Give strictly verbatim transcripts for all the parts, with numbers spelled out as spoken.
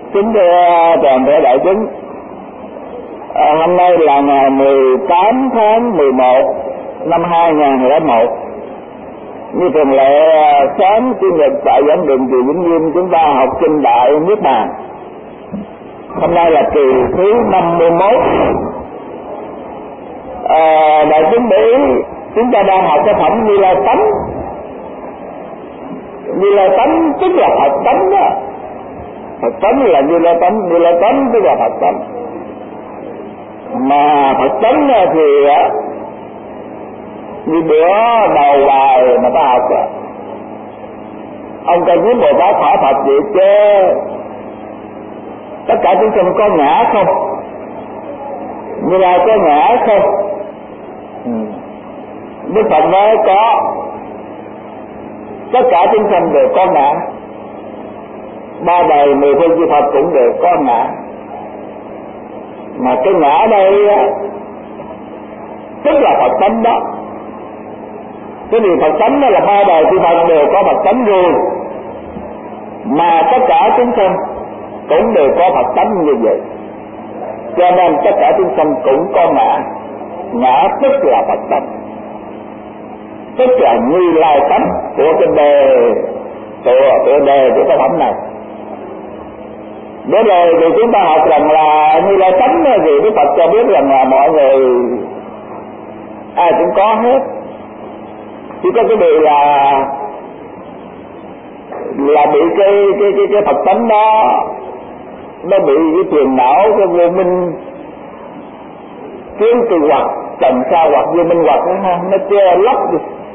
Kính thưa toàn thể đại chúng, à, hôm nay là ngày mười tám tháng mười một năm hai nghìn không trăm lẻ một. Như thường lệ, sáng chủ nhật tại giảng đường chùa Vĩnh Nghiêm chúng ta học kinh Đại Niết Bàn. Hôm nay là kỳ thứ năm mươi mốt. À, đại chúng để ý, chúng ta đang học cái phẩm Như Lai Tánh. Như Lai Tánh tức là Phật tánh đó. Phật tánh là Như Lai Tánh, Như Lai Tánh tức là Phật tánh. Mà Phật tánh thì như bữa đầu bài mà ta học đó, ông Ca Diếp Bồ Tát hỏi Phật vậy chứ tất cả chúng sinh có ngã không? Như Lai có ngã không? Ừ. Đức Phật nói có. Tất cả chúng sinh đều có ngã. Ba đời mười phương chư Phật cũng đều có ngã. Mà cái ngã đây tức là Phật tánh đó. Cái điều Phật tánh đó là ba đời chư Phật đều có Phật tánh riêng, mà tất cả chúng sinh cũng đều có Phật tánh như vậy. Cho nên tất cả chúng sinh cũng có ngã. Ngã tức là Phật tánh, tức là Như Lai tánh của cái đề của, của đề của cái phẩm này. Để rồi thì chúng ta học rằng là Như Lai tánh thì Đức Phật cho biết rằng là mọi người ai cũng có hết, chỉ có cái điều là là bị cái cái cái cái Phật tánh đó nó bị cái phiền não, cái vô minh kiến từ hoặc trần sa hoặc vô minh hoặc nó ha, nó che lấp đi,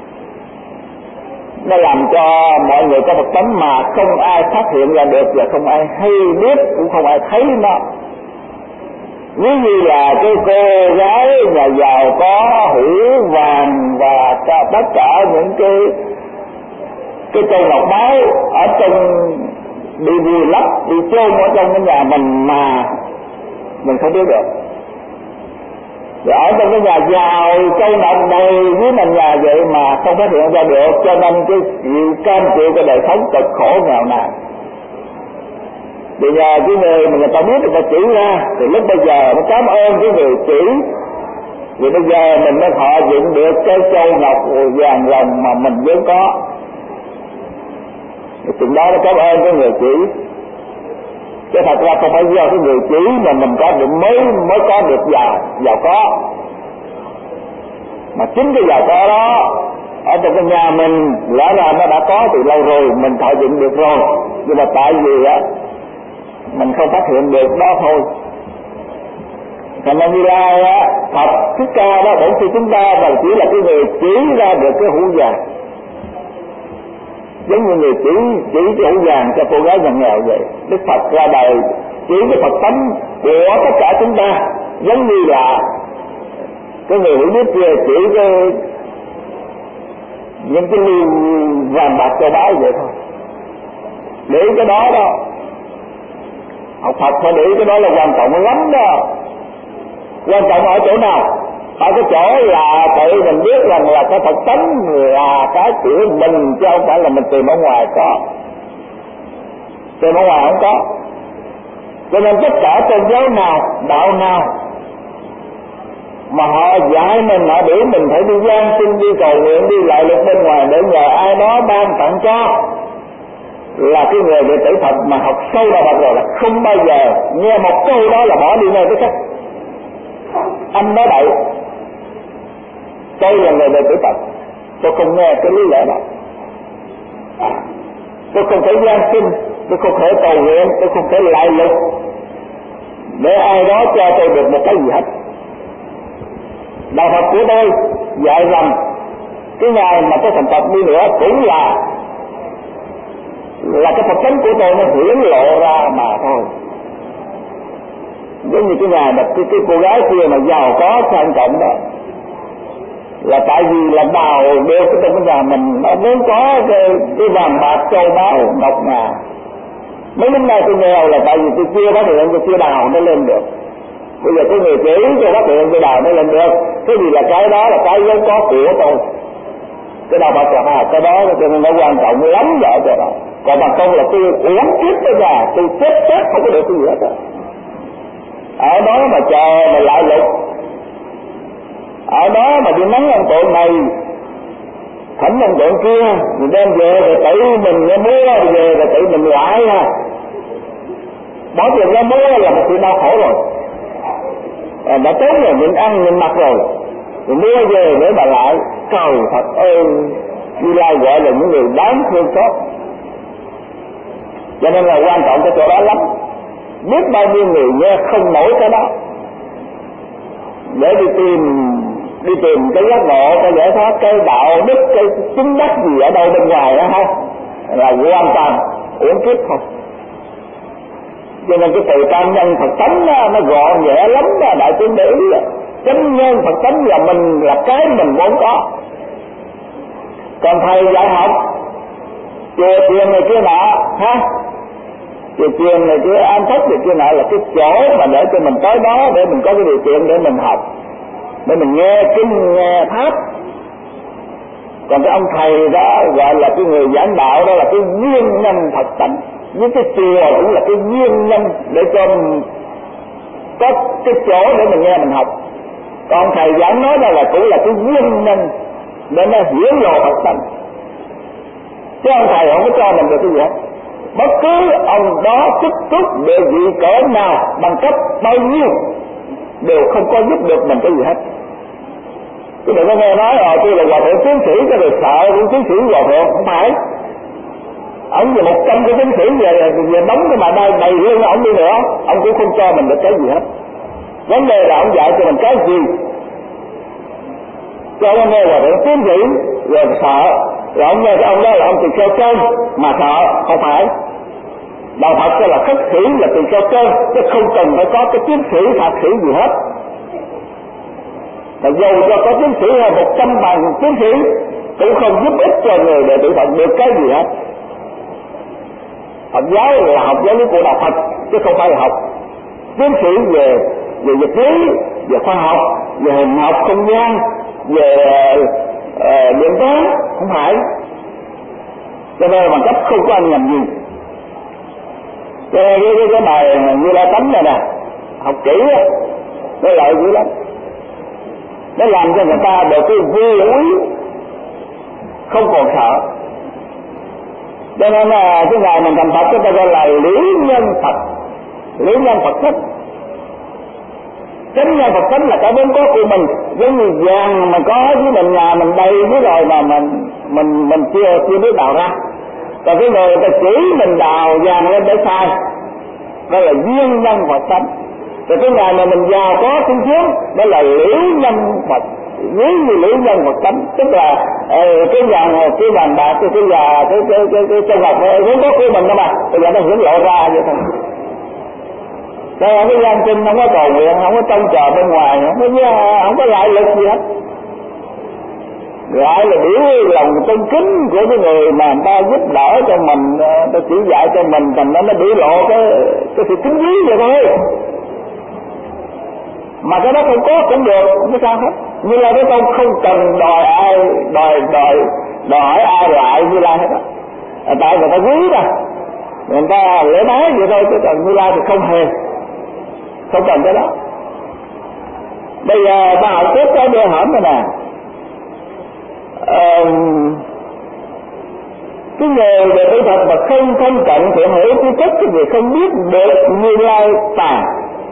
nó làm cho mọi người có Phật tánh mà không ai phát hiện ra được và không ai hay biết, cũng không ai thấy nó. Ví như là cái cô gái nhà giàu có hữu vàng và tất cả những cái cái châu ngọc báu ở trong bị vùi lấp, bị chôn ở trong cái nhà mình mà mình không biết được. Rồi ở trong cái nhà giàu châu ngọc đầy với mình nhà vậy mà không phát hiện ra được, cho nên cái chịu cam chịu cái đời sống cực khổ nghèo nàn. Bây giờ cái người mà người ta biết, người ta chỉ ra thì lúc bây giờ nó cảm ơn cái người chỉ, vì bây giờ mình mới họ dựng được cái châu ngọc vàng rồng mà mình vốn có. Thì chừng đó nó cảm ơn cái người chỉ. Chứ thật ra không phải do cái người chỉ mà mình có được mới mới có được giàu giàu có, mà chính cái giàu có đó ở trong cái nhà mình lẽ ra nó đã có từ lâu rồi, mình thọ dựng được rồi, nhưng mà tại vì á mình không phát hiện được đó thôi. Thành ra Như Lai á, Phật Thích Ca đó bổn sư chúng ta và chỉ là cái người chỉ ra được cái hũ vàng, giống như người chỉ chỉ cái hũ vàng cho cô gái nhà nghèo vậy. Đức Phật ra đời chỉ cái Phật tánh của tất cả chúng ta, giống như là cái người hiểu biết kia chỉ cái những cái lưu vàng bạc châu báu vậy thôi. Để cái đó đó, học Phật phải để cái đó là quan trọng lắm đó. Quan trọng ở chỗ nào? Ở cái chỗ là tự mình biết rằng là cái Phật tánh là cái của mình, chứ không phải là mình tìm ở ngoài có. Tìm ở ngoài không có. Cho nên tất cả tôn giáo nào, đạo nào mà họ dạy mình, họ để mình phải đi gian xin, đi cầu nguyện, đi lại lực bên ngoài để nhờ ai đó ban tặng cho, là cái người đệ tử Phật mà học sâu đạo Phật rồi là không bao giờ nghe một câu đó là bỏ đi ngay cái cách. Anh nói bậy, tôi là người đệ tử Phật, tôi không nghe cái lý lẽ đó, tôi không thể gian xin, tôi không thể cầu nguyện, tôi không thể lại lực để ai đó cho tôi được một cái gì hết. Đạo Phật của tôi dạy rằng cái ngày mà tôi thành Phật đi nữa cũng là là cái Phật tánh của tôi nó hiển lộ ra mà thôi. Giống như cái ngày mà cái, cái cô gái kia mà giàu có sang trọng đó, là tại vì là đào được cái trong cái nhà mình nó muốn có cái, cái vàng bạc châu báu ngọc ngà. Mấy năm nay tôi nghèo là tại vì tôi chưa phát hiện, tôi chưa đào nó lên được. Bây giờ cái người chỉ tôi phát hiện tôi đào nó lên được. Cái gì là cái đó là cái vốn có của tôi. Cái đạo Phật là cái đó cho nên nó quan trọng lắm vậy cho đó. Còn bằng không là tôi uống kiếp tới nhà, tôi chết chết không có được cái gì hết đó. Ở đó mà chờ mà lại lục, ở đó mà đi mắng ông tội này, thẩm ông tội kia, mình đem về rồi tự mình mua, về rồi tự mình loại ha. Bỏ tiền ra mua là một sự đau khổ rồi, à, đã tốn rồi mình ăn mình mặc rồi, rồi mua về để mà lại. Trời thật ơi, Như Lai gọi là những người đáng thương xót. Cho nên là quan trọng cái chỗ đó lắm. Biết bao nhiêu người nghe không nổi cái đó để đi tìm đi tìm cái giác ngộ, cái giải thoát, cái đạo đức, cái chứng đắc gì ở đâu bên ngoài đó ha, là hoàn toàn uổng kiếp thôi. Cho nên cái từ tam nhân Phật tánh đó, nó gọn nhẹ lắm đó, đại chúng để ý. Chánh nhân Phật tánh là mình, là cái mình vốn có. Còn thầy dạy học chùa chiền này kia nọ ha, chùa chiền này kia an thất này kia nọ là cái chỗ mà để cho mình tới đó, để mình có cái điều kiện để mình học, để mình nghe kinh nghe pháp. Còn cái ông thầy đó gọi là cái người giảng đạo, đó là cái duyên nhân Phật tánh. Với cái chùa cũng là cái duyên nhân để cho mình có cái chỗ để mình nghe mình học. Còn thầy giảng nói đó là cũng là cái duyên nhân để nó hiểu lộ Phật tánh. Chứ ông thầy không có cho mình được cái gì hết. Bất cứ ông đó chức túc địa vị cỡ nào, bằng cấp bao nhiêu, đều không có giúp được mình cái gì hết. Chứ đừng có nghe nói ờ tôi là hòa thượng tiến sĩ cho được sợ cũng tiến sĩ hòa thượng, không phải. Ông về một trăm cái tiến sĩ về về đóng cái mà đầy đầy lưng ông đi nữa, ông cũng không cho mình được cái gì hết. Vấn đề là ông dạy cho mình cái gì. Cho ông nghe hòa thượng tiến sĩ rồi sợ, rồi ông nghe cái ông đó là ông tỳ kheo chân mà sợ, không phải. Đạo Phật cho là khất sĩ là tỳ kheo chân, chứ không cần phải có cái tiến sĩ thạc sĩ gì hết. Và dù cho có tiến sĩ hay một trăm bằng tiến sĩ cũng không giúp ích cho người đệ tử Phật được cái gì hết. Phật giáo là học giáo lý của đạo Phật, chứ không phải là học tiến sĩ về về vật lý, về khoa học, về hình học không gian, về uh, điện toán, không phải. Cho nên bằng cấp không có anh nhầm gì. Cho nên cái, cái, cái bài Như Lai tánh này nè, học kỹ á, nó lợi dữ lắm. Nó làm cho người ta được cái vui úi, không còn sợ. Cho nên là cái ngày mình thành Phật chúng ta gọi là lý nhân Phật, lý nhân Phật thích. Chánh nhân Phật tánh là cái vốn có của mình, giống như vàng mà có với mình nhà mình đầy với rồi mà mình mình mình chưa chưa biết đào ra. Còn cái người ta chỉ mình đào vàng lên để sai, đó là duyên nhân Phật tánh. Rồi cái ngày mà mình giàu có sung sướng, đó là liễu nhân Phật, ví như liễu nhân Phật tánh, tức là uh, cái vàng cái vàng bạc cái cái già cái cái cái cái châu ngọc vốn có của mình đó mà, bây giờ nó hiển lộ ra vậy thôi. Đây là cái gian kinh không có cầu nguyện, không có trông chờ bên ngoài, không có không có lại lực gì hết. Lại là biểu lòng tôn kính của cái người mà người ta giúp đỡ cho mình, ta chỉ dạy cho mình, thành nó nó biểu lộ cái cái sự kính quý vậy thôi. Mà cái đó không có cũng được, không có sao hết. Như là cái con không cần đòi ai, đòi đòi đòi hỏi ai lại Như Lai hết á. Tại người ta quý ra, người ta lễ bái vậy thôi, chứ còn Như Lai thì không hề, không cần cái đó. Bây giờ ta học tiếp cái đưa hổm này nè. Ờ, cái người về tự thật mà không thân cận thiện hữu tri thức thì người không biết được Như Lai tàn,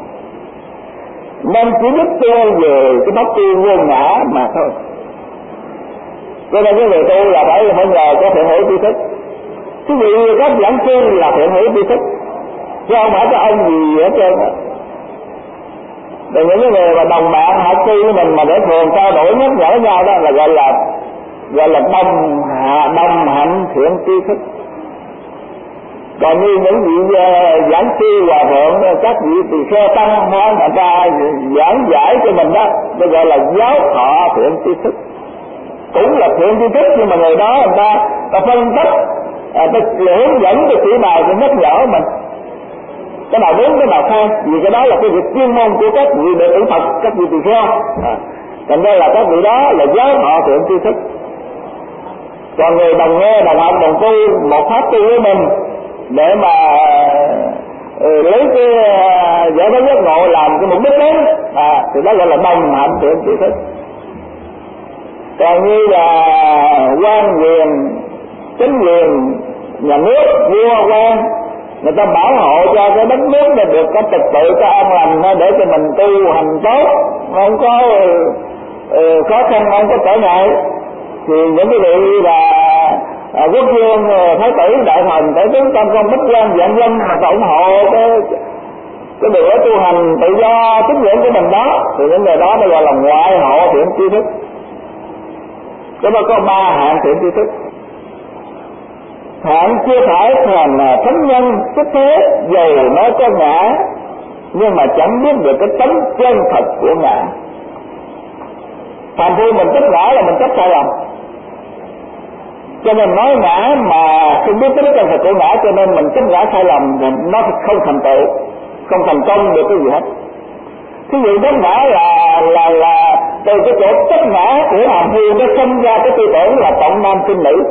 nên chỉ biết tu về cái pháp tu vô ngã mà thôi. Cho nên cái người tu là phải phải nhờ có thiện hữu tri thức. Cái vị các giảng sư là thiện hữu tri thức, chứ không phải cái ông gì hết trơn á. Để những cái người mà đồng bạn hạ cư với mình mà để thường trao đổi nhắc nhở nhau đó là gọi là gọi là đồng hạ đồng hạnh thiện tri thức. Còn như những vị uh, giảng sư hòa thượng, các vị tỳ kheo tăng hóa người ta giảng giải cho mình đó, nó gọi là giáo thọ thiện tri thức, cũng là thiện tri thức, nhưng mà người đó người ta ta phân tích, à, ta hướng dẫn cái chỉ bài để nhắc nhở mình cái nào đúng cái nào sai, vì cái đó là cái việc chuyên môn của các vị đệ tử Phật, các vị tỳ kheo. À, thành ra là các vị đó là giáo thọ thiện tri thức. Còn người đồng nghe đồng học đồng tu một pháp tu với mình để mà ừ, lấy cái giải thoát giác ngộ làm cái mục đích đấy, à, thì đó gọi là đồng hạnh thiện tri thức. Còn như là quan quyền, chính quyền, nhà nước, vua quan, người ta bảo hộ cho cái đất nước này được có trật tự, có an lành để cho mình tu hành tốt, không có uh, khó khăn, không có trở ngại. Thì những cái vị là uh, quốc vương, thái tử, đại thần, đại tướng, tam công, bích quan, vạn dân mà ta ủng hộ cái cái điều tu hành tự do tín ngưỡng của mình đó, thì những người đó nó gọi là ngoại hộ thiện tri thức. Cái đó có ba hạng thiện tri thức. Hạng chưa phải thành thánh nhân xuất thế, dầu nó có ngã nhưng mà chẳng biết được cái tánh chân thật của ngã. Thành phu mình chấp ngã là mình chấp sai lầm, cho nên nói ngã mà không biết tính chân thật của ngã, cho nên mình chấp ngã sai lầm, nó không thành tựu, không thành công được cái gì hết. Cái gì chấp ngã là là là từ cái chỗ chấp ngã của hàm phu nó sinh ra cái tư tưởng là trọng nam khinh nữ.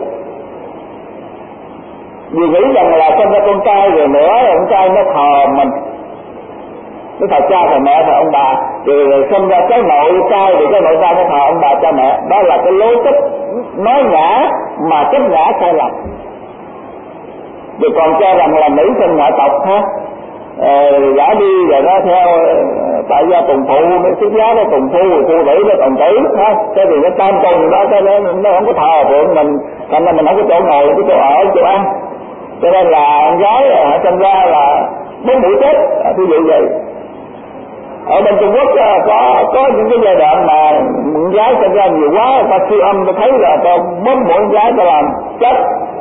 Vì nghĩ rằng là sinh ra con trai rồi nữa, con trai nó thờ mình, nó thờ cha thờ mẹ thờ ông bà, rồi sinh ra cái nội trai thì cái nội trai nó thờ ông bà cha mẹ. Đó là cái lối chấp nói ngã mà chấp ngã sai lầm. Rồi còn cho rằng là nữ sinh ngoại tộc ha, gả đi rồi nó theo tại gia tùng phụ, nó xuất giá nó tùng phu, phụ nữ nó tùng tử ha, cái gì nó tam tùng đó, cái nó, nó không có thờ phượng mình, thành ra mình không có chỗ ngồi, cái chỗ ở, chỗ ăn. Cho nên là con gái ở trong ra là bốn mũi chết, ví dụ vậy. Ở bên Trung Quốc có có những cái giai đoạn mà con gái sinh ra nhiều quá, ta siêu âm ta thấy là ta bốn mũi con gái ta làm chết,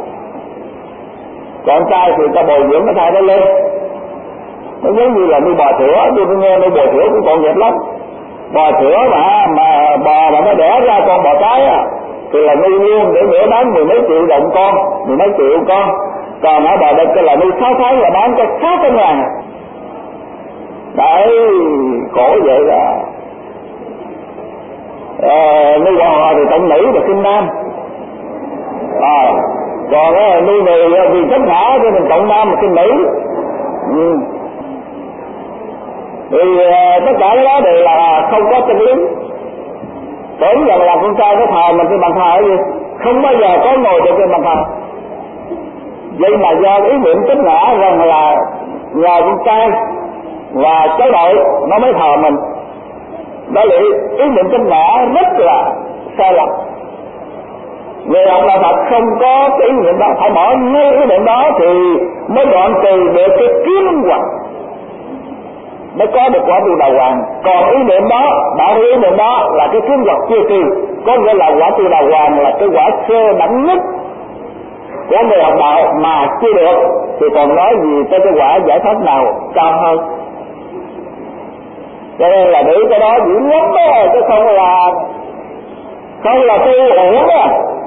còn trai thì ta bồi dưỡng cái thai nó lên. Nó giống như là nuôi bò sữa, tôi nghe nuôi bò sữa cũng còn đẹp lắm. Bò sữa mà mà bò mà nó đẻ ra con bò cái á, thì là nuôi luôn để nửa bán mười mấy triệu đồng con, mười mấy triệu con. Còn ở bò đây cái là nuôi sáu tháng là bán cho sáu trăm ngàn. Đấy, khổ vậy là à, nuôi bò thì tận nữ và sinh nam. À, còn á, nuôi người vì chấp ngã cho mình cộng nam và sinh nữ. Ừ. Thì uh, tất cả cái đó đều là không có chân lý. Tưởng rằng là con trai có thờ mình trên bàn thờ cái gì, không bao giờ có ngồi được trên bàn thờ. Vậy mà do ý niệm chấp ngã rằng là nhờ con trai và cháu nội nó mới thờ mình, đó là ý niệm chấp ngã rất là sai lầm. Người học đạo Phật không có cái ý niệm đó, phải bỏ ngay ý niệm đó thì mới đoạn trừ được cái kiến hoặc, mới có được quả tu đào hoàng. Còn ý niệm đó, đạo ý niệm đó là cái kiến hoặc chưa trừ, có nghĩa là quả tu đào hoàng là cái quả sơ đẳng nhất của người học đạo mà chưa được, thì còn nói gì tới cái quả giải thoát nào cao hơn. Cho nên là để cái đó dữ lắm đó, chứ không là không là tu uổng á.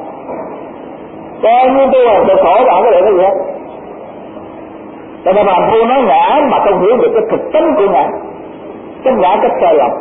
Coi như tu là được khổ bạn có được cái gì hết. Cho nên làm phu nói ngã mà không hiểu được cái thực tính của ngã, cái ngã cách sai lầm.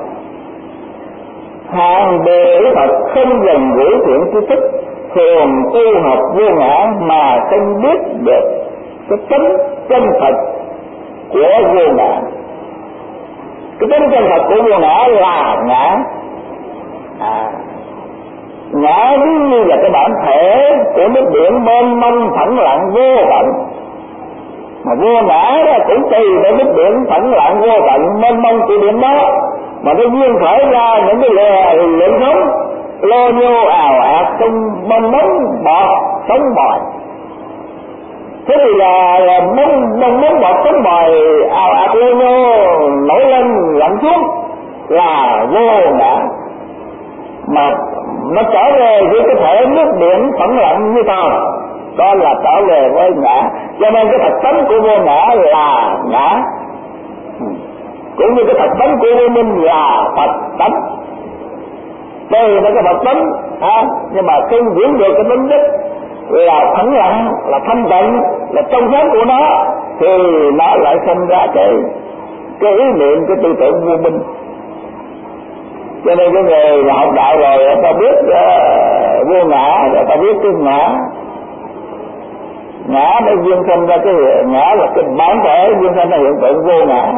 Hàng bề Phật không dần gũi thiện tri thức, thường tu học vô ngã mà không biết được cái tính chân thật của vô ngã. Cái tính chân thật của vô ngã là ngã. À, ngã ví như là cái bản thể của nước biển mênh mông phẳng lặng vô tận. Mà vô ngã đó cũng tùy để nước biển phẳng lặng vô tận mênh mông của biển đó mà nó duyên khởi ra những cái lệ lượng sống lô nhô ào ạt trong bong bóng bọt sống bòi. Thế thì là, là bong bong bóng bọt sống bòi ào ạt lô nhô nổi lên lặn xuống là vô ngã. Mà nó trở về với cái thể nước biển phẳng lặng như tao, đó là trở về với ngã. Cho nên cái thật tánh của vô ngã là ngã, cũng như cái thật tánh của vô minh là Phật tánh. Đây là cái Phật tánh ha, nhưng mà không diễn được cái tính chất là phẳng lặng, là thanh tịnh, là trong sáng của nó, thì nó lại sinh ra cái cái ý niệm, cái tư tưởng vô minh. Cho nên cái người mà học đạo rồi ta biết uh, vô ngã, rồi ta biết cái ngã ngã nó duyên sinh ra cái ngã là cái bản thể, duyên sinh ra hiện tượng vô ngã.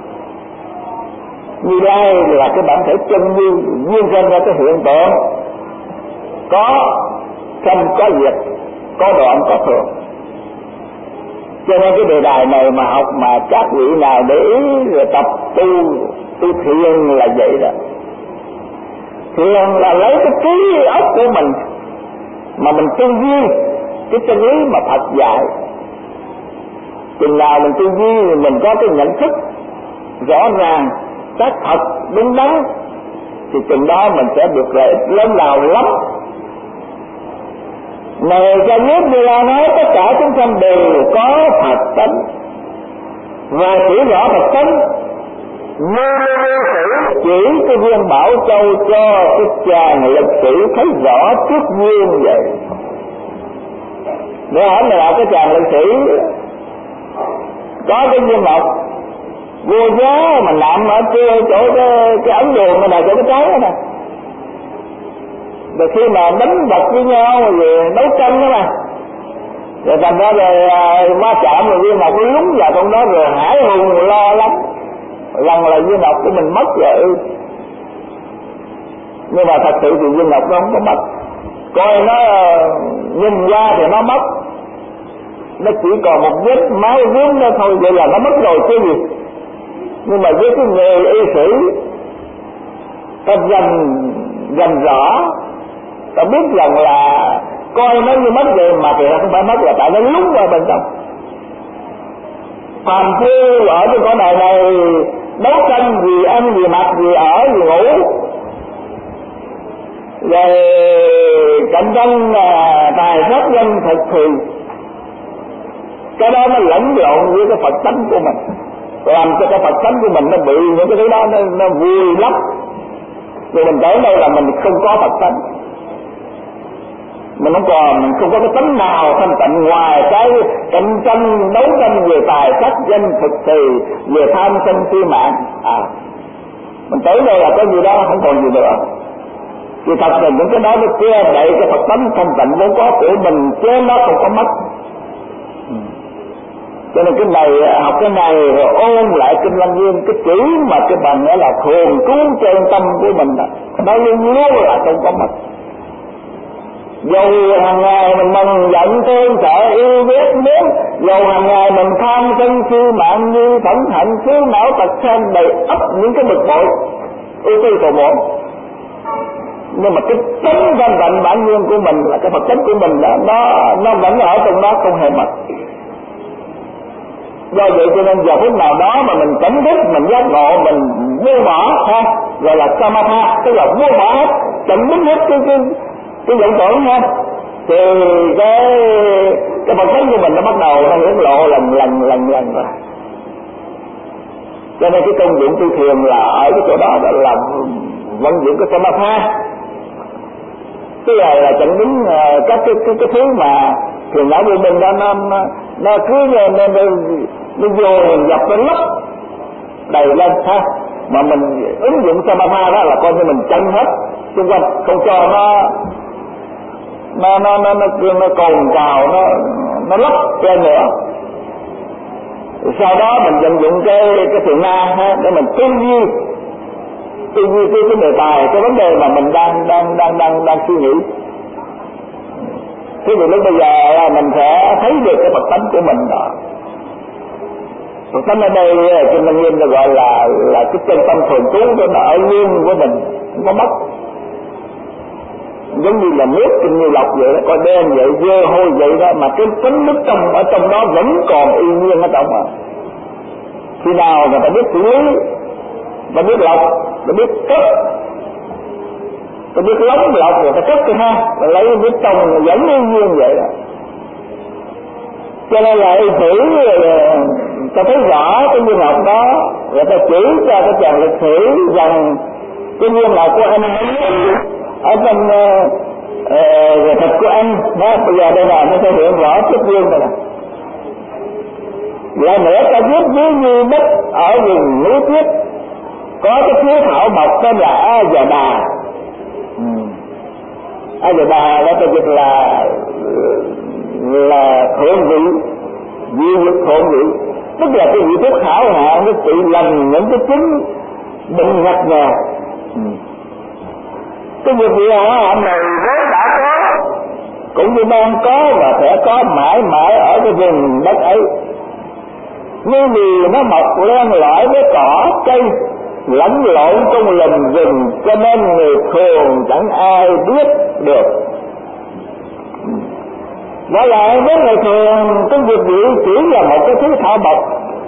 Như Lai là cái bản thể chân như duyên sinh ra cái hiện tượng có sanh có diệt, có đoạn có thường. Cho nên cái đề tài này mà học mà các vị nào để ý rồi tập tu tu thiền là vậy đó. Thiền là lấy cái trí óc của mình mà mình tư duy cái chân lý mà Phật dạy. Chừng nào mình tư duy thì mình có cái nhận thức rõ ràng xác thật đúng đắn thì chừng đó mình sẽ được lợi ích lớn lao lắm. Này cho biết Như Lai nói tất cả chúng sanh đều có Phật tánh, và chỉ rõ Phật tánh như sử chỉ cái viên Bảo Châu cho cái chàng lịch sử thấy rõ trước duyên vậy. Để hỏi là cái chàng lịch sử có cái viên ngọc vô giá mà nằm ở kia chỗ cái, cái ấn đường này nè, chỗ cái trái này. Rồi khi mà đánh đập với nhau rồi đấu tranh đó mà, rồi thành ra rồi va chạm rồi viên ngọc nó lúng vào trong đó rồi hải hùng lo lắm, lần là viên ngọc của mình mất rồi. Nhưng mà thật sự thì viên ngọc nó không có mất, coi nó nhìn qua thì nó mất, nó chỉ còn một vết máu vướng đó thôi, vậy là nó mất rồi chứ gì. Nhưng mà với cái người y sĩ ta dần dần rõ, ta biết rằng là coi nó như mất vậy mà thì nó không phải mất, là tại nó lúng vào bên trong. Phàm phu ở cái cõi đời này đấu tranh vì ăn vì mặc vì ở vì ngủ, rồi cạnh tranh tài sắc danh thực thì cái đó nó lẫn lộn với cái Phật tánh của mình, làm cho cái Phật tánh của mình nó bị những cái thứ đó nó, nó vui lắm. Rồi mình tới đây là mình không có Phật tánh, mình không còn, mình không có cái tánh nào thanh tịnh ngoài cái cạnh tranh đấu tranh về tài sắc danh thực thì, về tham sân si mạng. À, mình tới đây là có gì đó không còn gì nữa. Thì thật là những cái đó nó che đậy cái Phật tánh thanh tịnh vốn có của mình, chứ nó không có mất. Cho nên cái này học cái này rồi ôn lại kinh Lăng Nghiêm, cái chữ mà cái bằng đó là thường trú trên tâm của mình đó, nó luôn luôn là không có mất. Dầu hàng ngày mình mừng giận thương sợ yêu ghét muốn, dầu hàng ngày mình tham sân si mạng như phẫn hận phiếu não tật sanh đầy ấp những cái bực bội ưu tư cầu muộn, nhưng mà cái tánh thanh tịnh bản nhiên của mình là cái Phật tánh của mình đó, nó nó vẫn ở trong đó không hề mất. Do vậy cho nên giờ phút nào đó mà mình tỉnh thức, mình giác ngộ, mình buông bỏ ha, gọi là samatha, tức là buông bỏ hết, chặn đứng hết cái cái cái vọng tưởng ha, thì cái cái Phật tánh của mình nó bắt đầu nó hiển lộ lần lần lần lần rồi. Cho nên cái công dụng tu thiền là ở cái chỗ đó, đó là vận dụng cái samatha, tức là là chặn đứng các cái cái cái thứ mà thiền não của mình đó nó nó nó cứ nên nó, nó, nó vô hình dập nó lấp đầy lên ha, mà mình ứng dụng samatha đó là coi như mình chặn hết xung quanh, không cho nó nó nó nó nó, nó cồn cào nó nó lấp lên nữa. Sau đó mình vận dụng cái cái thiền na ha, để mình tư duy tư duy cái cái đề tài, cái vấn đề mà mình đang đang đang đang đang suy nghĩ. Thế thì lúc bây giờ là mình sẽ thấy được cái Phật tánh của mình đó. Phật tánh ở đây trên Lăng Nghiêm là gọi là là cái chân tâm thường trú, nó ở luôn của mình, không có mất. Giống như là nước trên như lọc vậy đó, coi đen vậy, dơ hôi vậy đó, mà cái tính nước trong ở trong đó vẫn còn y nguyên ở trong mà. Khi nào người ta biết xử lý, ta biết lọc, ta biết cất, ta biết lóng lọc rồi ta cất cái ha, ta lấy nước trong vẫn y nguyên vậy đó. Cho nên là y sĩ ta thấy rõ cái viên ngọc đó, rồi ta chỉ cho cái chàng lịch sử rằng cái viên ngọc của anh ở trong uh, thịt của anh đó, bây giờ đây là nó sẽ hiện rõ chất viên rồi nè. Lại nữa ta biết ví như đất ở vùng núi tuyết, có cái thiếu thảo mộc tên là A Già Đà. ừ. A Già Đà đó tôi dịch là là thượng vị, vị dược thượng vị, tức là cái vị thuốc hảo hạng nó trị lành những cái chứng bệnh ngặt nghèo. ừ. Cái việc vị hảo hạng này vốn đã có, cũng như đang có và sẽ có mãi mãi ở cái vùng đất ấy. Nhưng vì nó mọc len lỏi với cỏ cây, lẫn lộn trong lùm rừng, cho nên người thường chẳng ai biết được. Và lại với người thường, cái việc vị chỉ là một cái thứ thảo mộc,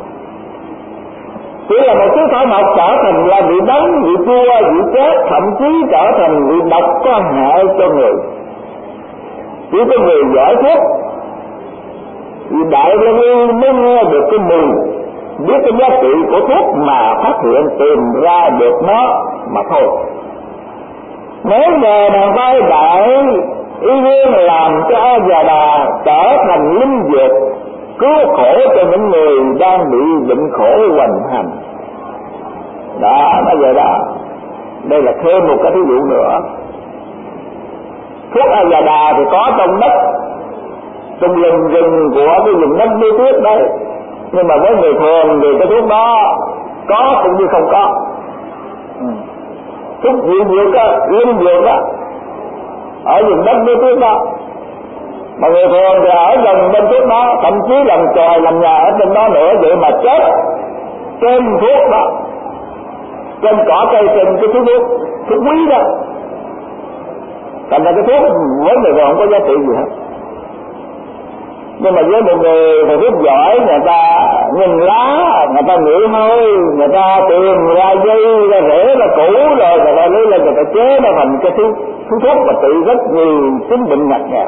chỉ là một thứ thảo mộc trở thành là vị đắng, vị chua, vị chát, thậm chí trở thành vị độc có hại cho người. Chỉ có người giỏi thuốc, vì đại lương y mới nghe được cái mùi, biết cái giá trị của thuốc mà phát hiện tìm ra được nó mà thôi. Nếu nhờ bàn tay đại y viên làm cho A Già Đà trở thành linh dược cứu khổ cho những người đang bị bệnh khổ hoành hành. Đó, nó vậy đó. Đây là thêm một cái ví dụ nữa. Thuốc A Già Đà thì có trong đất, trong lùm rừng của cái vùng đất bí tuyết đấy. Nhưng mà với người thường thì cái thuốc đó có cũng như không có. ừ. Thuốc dị dược á, linh dược á, ở vùng đất bí tuyết đó, mà người thường thì ở gần bên thuốc đó, thậm chí làm tròi làm nhà ở trên đó nữa, vậy mà chết trên thuốc đó, trên cỏ cây, trên cái thuốc thuốc thuốc quý đó. Thành ra cái thuốc với người thường không có giá trị gì hết. Nhưng mà với một người thầy thuốc giỏi, người ta nhìn lá, người ta ngửi hơi, người ta tìm ra dây, ra rễ, ra củ, rồi người ta lấy lên người ta chế nó thành cái thứ thuốc thuốc mà trị rất nhiều chứng bệnh ngặt nghèo.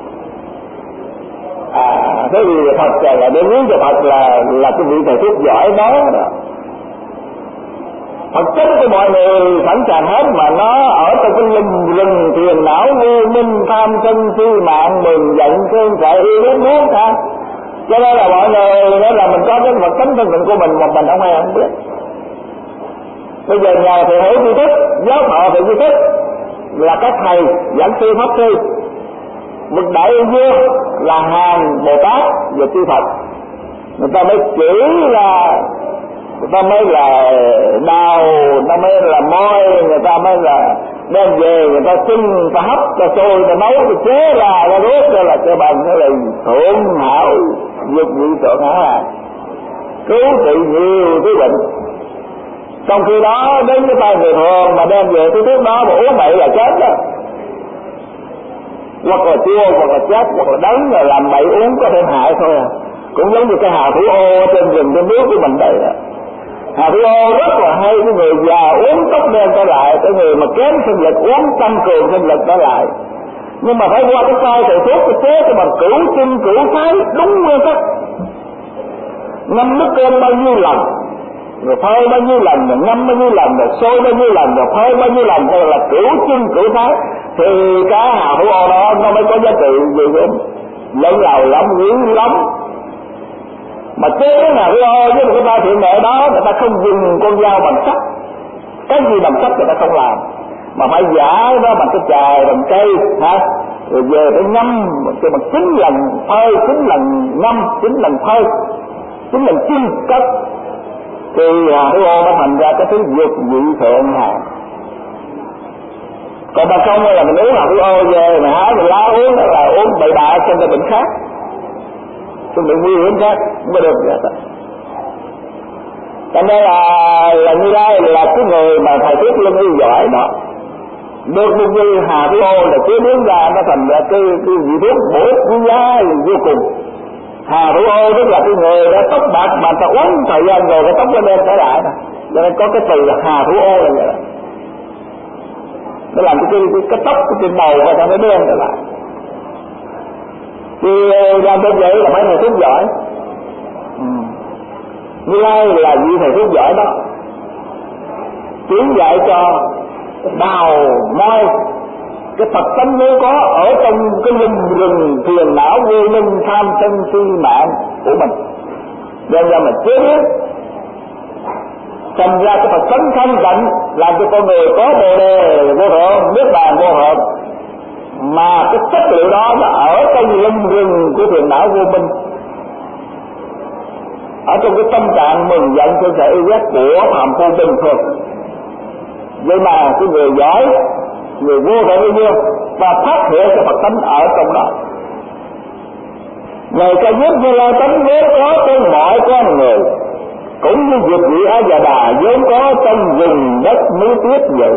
À, thế thì thật là, là để biết cho thật là là cái vị thầy thuốc giỏi đó đó. Thật chất của mọi người sẵn sàng hết, mà nó ở trong cái lùm rừng thiền não vô minh tham sân si mạng mừng giận cơn sợ yêu ghét muốn ha. Cho nên là mọi người nói là mình có cái vật tánh thân phận của mình mà mình không ai không biết. Bây giờ nhờ thầy hữu tri thức, giáo thọ thầy tri thức là các thầy giảng sư pháp sư, bậc đại yêu vương là hàng Bồ Tát và chư Phật, người ta mới chỉ là, người ta mới là đào, người ta mới là moi, người ta mới là đem về, người ta xin, người ta hấp, người ta sôi, người ta nấu, người ta chế ra, người ta đốt ra là cho bằng cái là thượng hảo dược vị thượng hảo à, cứu trị nhiều thứ bệnh. Trong khi đó đến cái tay người thường mà đem về cái thuốc đó mà uống bậy là chết đó, hoặc là chua, hoặc là chết, hoặc là đắng, rồi làm bậy uống có thêm hại thôi à. Cũng giống như cái hà thủ ô trên rừng trên nước của mình đây đó. Hà thủ ô rất là hay, cái người già uống tóc đen trở lại, cái người mà kém sinh lực uống tăng cường sinh lực trở lại. Nhưng mà phải qua cái tay thầy thuốc cái chế cái bằng cửu tinh cửu thái đúng nguyên tắc. Ngâm nước cơm bao nhiêu lần, rồi phơi bao nhiêu lần, rồi ngâm bao nhiêu lần, rồi sôi bao nhiêu lần, rồi phơi bao nhiêu lần, rồi là cửu tinh cửu thái, thì cái hà thủ ô đó nó mới có giá trị gì vậy? Lẫn lầu lắm, quý lắm. Mà chế cái hà thủ ô với một cái ba thiện nghệ đó, người ta không dùng con dao bằng sắt, cái gì bằng sắt người ta không làm, mà phải giả đó bằng cái chài, bằng cây hả, rồi về phải ngâm cho bằng chín lần phơi, chín lần ngâm, chín lần phơi, chín lần chiên cất, thì hà thủ ô nó thành ra cái thứ dược vị thượng hạng. Còn mà không là mình uống hà thủ ô về mà hái mình lá uống đó là uống bậy bạ sinh ra bệnh khác, sinh bệnh nguy hiểm khác, không có được vậy. Cho nên là là như đây là cái người mà thầy thuốc lương y giỏi đó, được một như hà thủ ô là chế biến ra nó thành ra cái cái vị thuốc bổ quý giá vô cùng. Hà thủ ô tức là cái người đã tóc bạc mà ta uống thời gian rồi cái tóc nó đen trở lại đó, cho nên có cái từ là hà thủ ô là vậy đó. Nó làm cái, cái, cái tóc cái trên đầu và nó đen trở lại. Thì làm như vậy là phải thầy thuốc giỏi. ừ. Như Lai là vị thầy thuốc giỏi đó, chỉ dạy cho đào moi cái tập tánh nếu có ở trong cái lùm rừng phiền não vô minh tham sân si mạng của mình, đem ra mà chế biến thành ra cái Phật tánh thanh tịnh làm cho con người có bồ đề vô thượng, niết bàn vô hợp, mà cái chất liệu đó nó ở trong lâm rừng của phiền não vô minh, ở trong cái tâm trạng mừng giận sân sợ yêu ghét của phàm phu bình thường. Vậy mà cái người giỏi, người vô thượng yêu dương và phát hiện cái Phật tánh ở trong đó. Ngài ca diếp Như Lai tánh vốn có trong mọi con người, cũng như việc vị A Già Đà vốn có trong rừng đất núi tuyết vậy.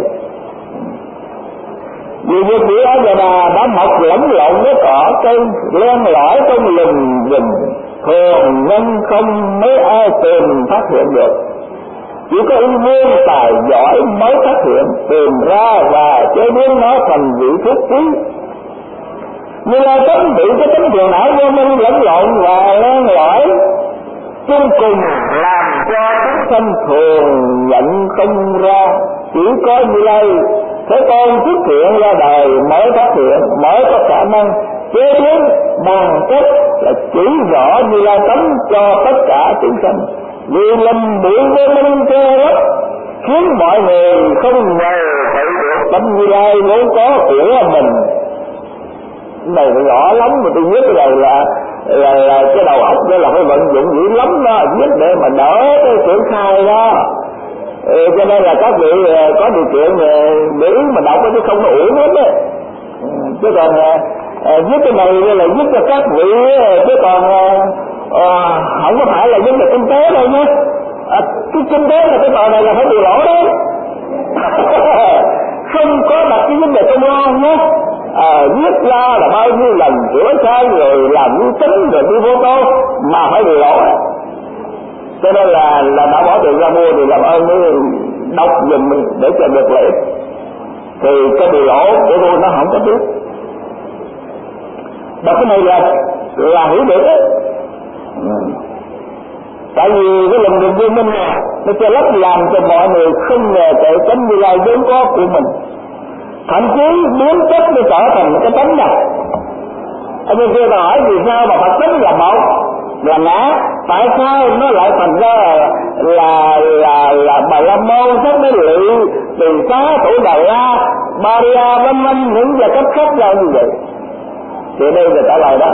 Vì việc vị A Già Đà đã mọc lẫn lộn với cỏ cây, len lỏi trong lùm rừng, thường nhân không mấy ai tìm phát hiện được. Chỉ có y vương tài giỏi mới phát hiện, tìm ra và chế biến nó thành vị thuốc quý. Như Lai tánh bị cái tánh phiền não vô minh lẫn lộn và len lỏi, cuối cùng làm cho chúng sanh thường nhận không ra. Chỉ có Như Lai Thế Tôn xuất hiện ra đời mới phát hiện, mới có khả năng chế biến bằng cách là chỉ rõ Như Lai tánh cho tất cả chúng sanh. Vì lầm bụi vô minh che lấp khiến mọi người không ngờ thấy được tánh Như Lai vốn có của mình. Này phải rõ lắm, mà tôi viết cái này là là, là cái đầu óc đó là phải vận dụng dữ lắm đó, viết để mà đỡ cái triển khai đó. Ừ, cho nên là các vị có điều kiện để ý mà đọc chứ không có uổng hết đấy. Ừ, chứ còn à, viết cái này là viết cho các vị, chứ còn à, không có phải là viết về kinh tế đâu nhé. À, cái kinh tế là cái tờ này là phải bị lỗ đấy. Không có đặt cái vấn đề công lao nhé. À, viết ra là bao nhiêu lần sửa sai rồi làm như tính rồi đi vô tô mà phải bị lỗ. Cho nên là là đã bỏ tiền ra mua thì làm ơn mới đọc dùm để cho được lợi ích. Thì cái bị lỗ của tôi nó không có biết. Đọc cái này là là hiểu được đấy. Tại vì cái lòng đường vô minh này nó sẽ lấp làm cho mọi người không ngờ cái tánh Như Lai vốn có của mình, thậm chí biến chất để trở thành cái tánh này. Anh em kia hỏi vì sao mà Phật tánh là một là ngã, tại sao nó lại thành ra là là là Bà La Môn, Sắc Đế Lị, Tỳ Xá, Thủ Đà La, Ba Ria vân vân những gia cấp khác nhau như vậy? Thì đây là trả lời đó.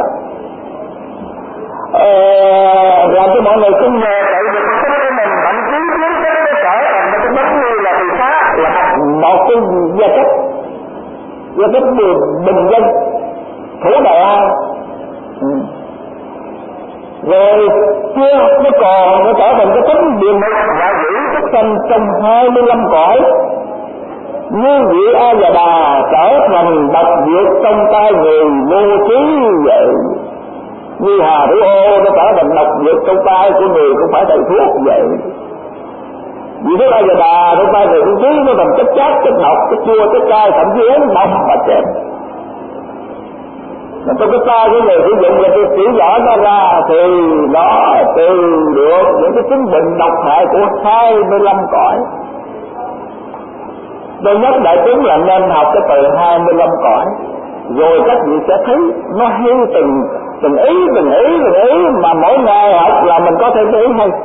Ờ, làm cho mọi người không ngờ tại vì cái tánh của mình thậm chí biến chất để trở thành cái tánh như là Tỳ Xá, là một cái gia cấp gia cấp bình dân, Thủ Đà La. Ừ. Rồi chưa nó còn nó trở thành cái tính địa ngục và giữ xuất sanh trong hai mươi lăm cõi, như vị A Già Đà trở thành độc dược trong tay người vô trí vậy. Như Hà Thủ Ô nó trở thành độc dược trong tay của người không phải thầy thuốc vậy. Vì thế A Già Đà trong tay người vô trí nó thành chất chát, chất độc, chất chua, chất cay, thậm chí uống độc mà chết. Mà trong cái tay của người sử dụng là tôi chỉ rõ nó ra thì nó từ được những cái chứng bệnh độc hại của hai mươi lăm cõi. Tôi nhắc đại chúng là nên học cái từ hai mươi lăm cõi, rồi các vị sẽ thấy nó hay từng từng ý từng ý từng ý mà mỗi ngày học là mình có thể thấy ý hay.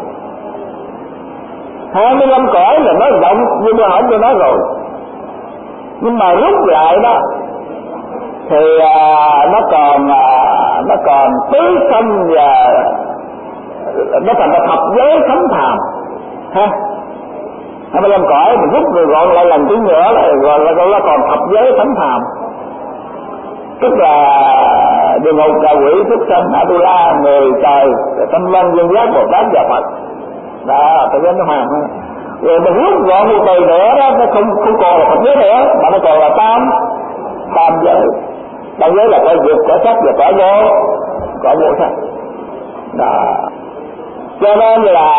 hai mươi lăm cõi là nó rộng như tôi hỏi tôi nói rồi, nhưng mà rút lại đó thì à, nó còn à, nó còn tứ sanh và nó thành là thập giới thánh phàm ha. Hai mươi lăm cõi mình rút rồi gọn lại lần thứ nữa là gọi là nó còn thập giới thánh phàm, tức là địa ngục, ngạ quỷ, súc sanh, Atula, người trời, Thanh Văn, Dân Giác, Bồ Tát và Phật. Đó, thập giới thánh phàm. Rồi mình rút gọn một từ nữa đó, nó không không còn là thập giới nữa mà nó còn là tam tam giới. Tam giới là có dục, có sắc và có vô, có vô sắc. Đó. Cho nên là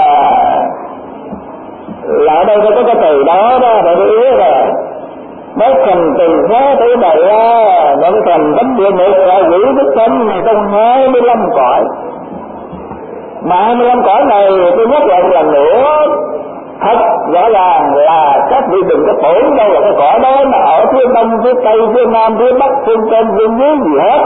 là ở đây nó có cái từ đó đó, phải ý là nó thành từ phá tới đời ra, nó mới thành tánh địa ngục và quỷ thức sanh trong hai mươi lăm cõi. Mà hai mươi lăm cõi này tôi nhắc lại một lần nữa, thật rõ ràng là các vị đừng có tưởng đâu là cái cõi đó mà ở phía đông, phía tây, phía nam, phía bắc, phương trên, phương dưới gì hết.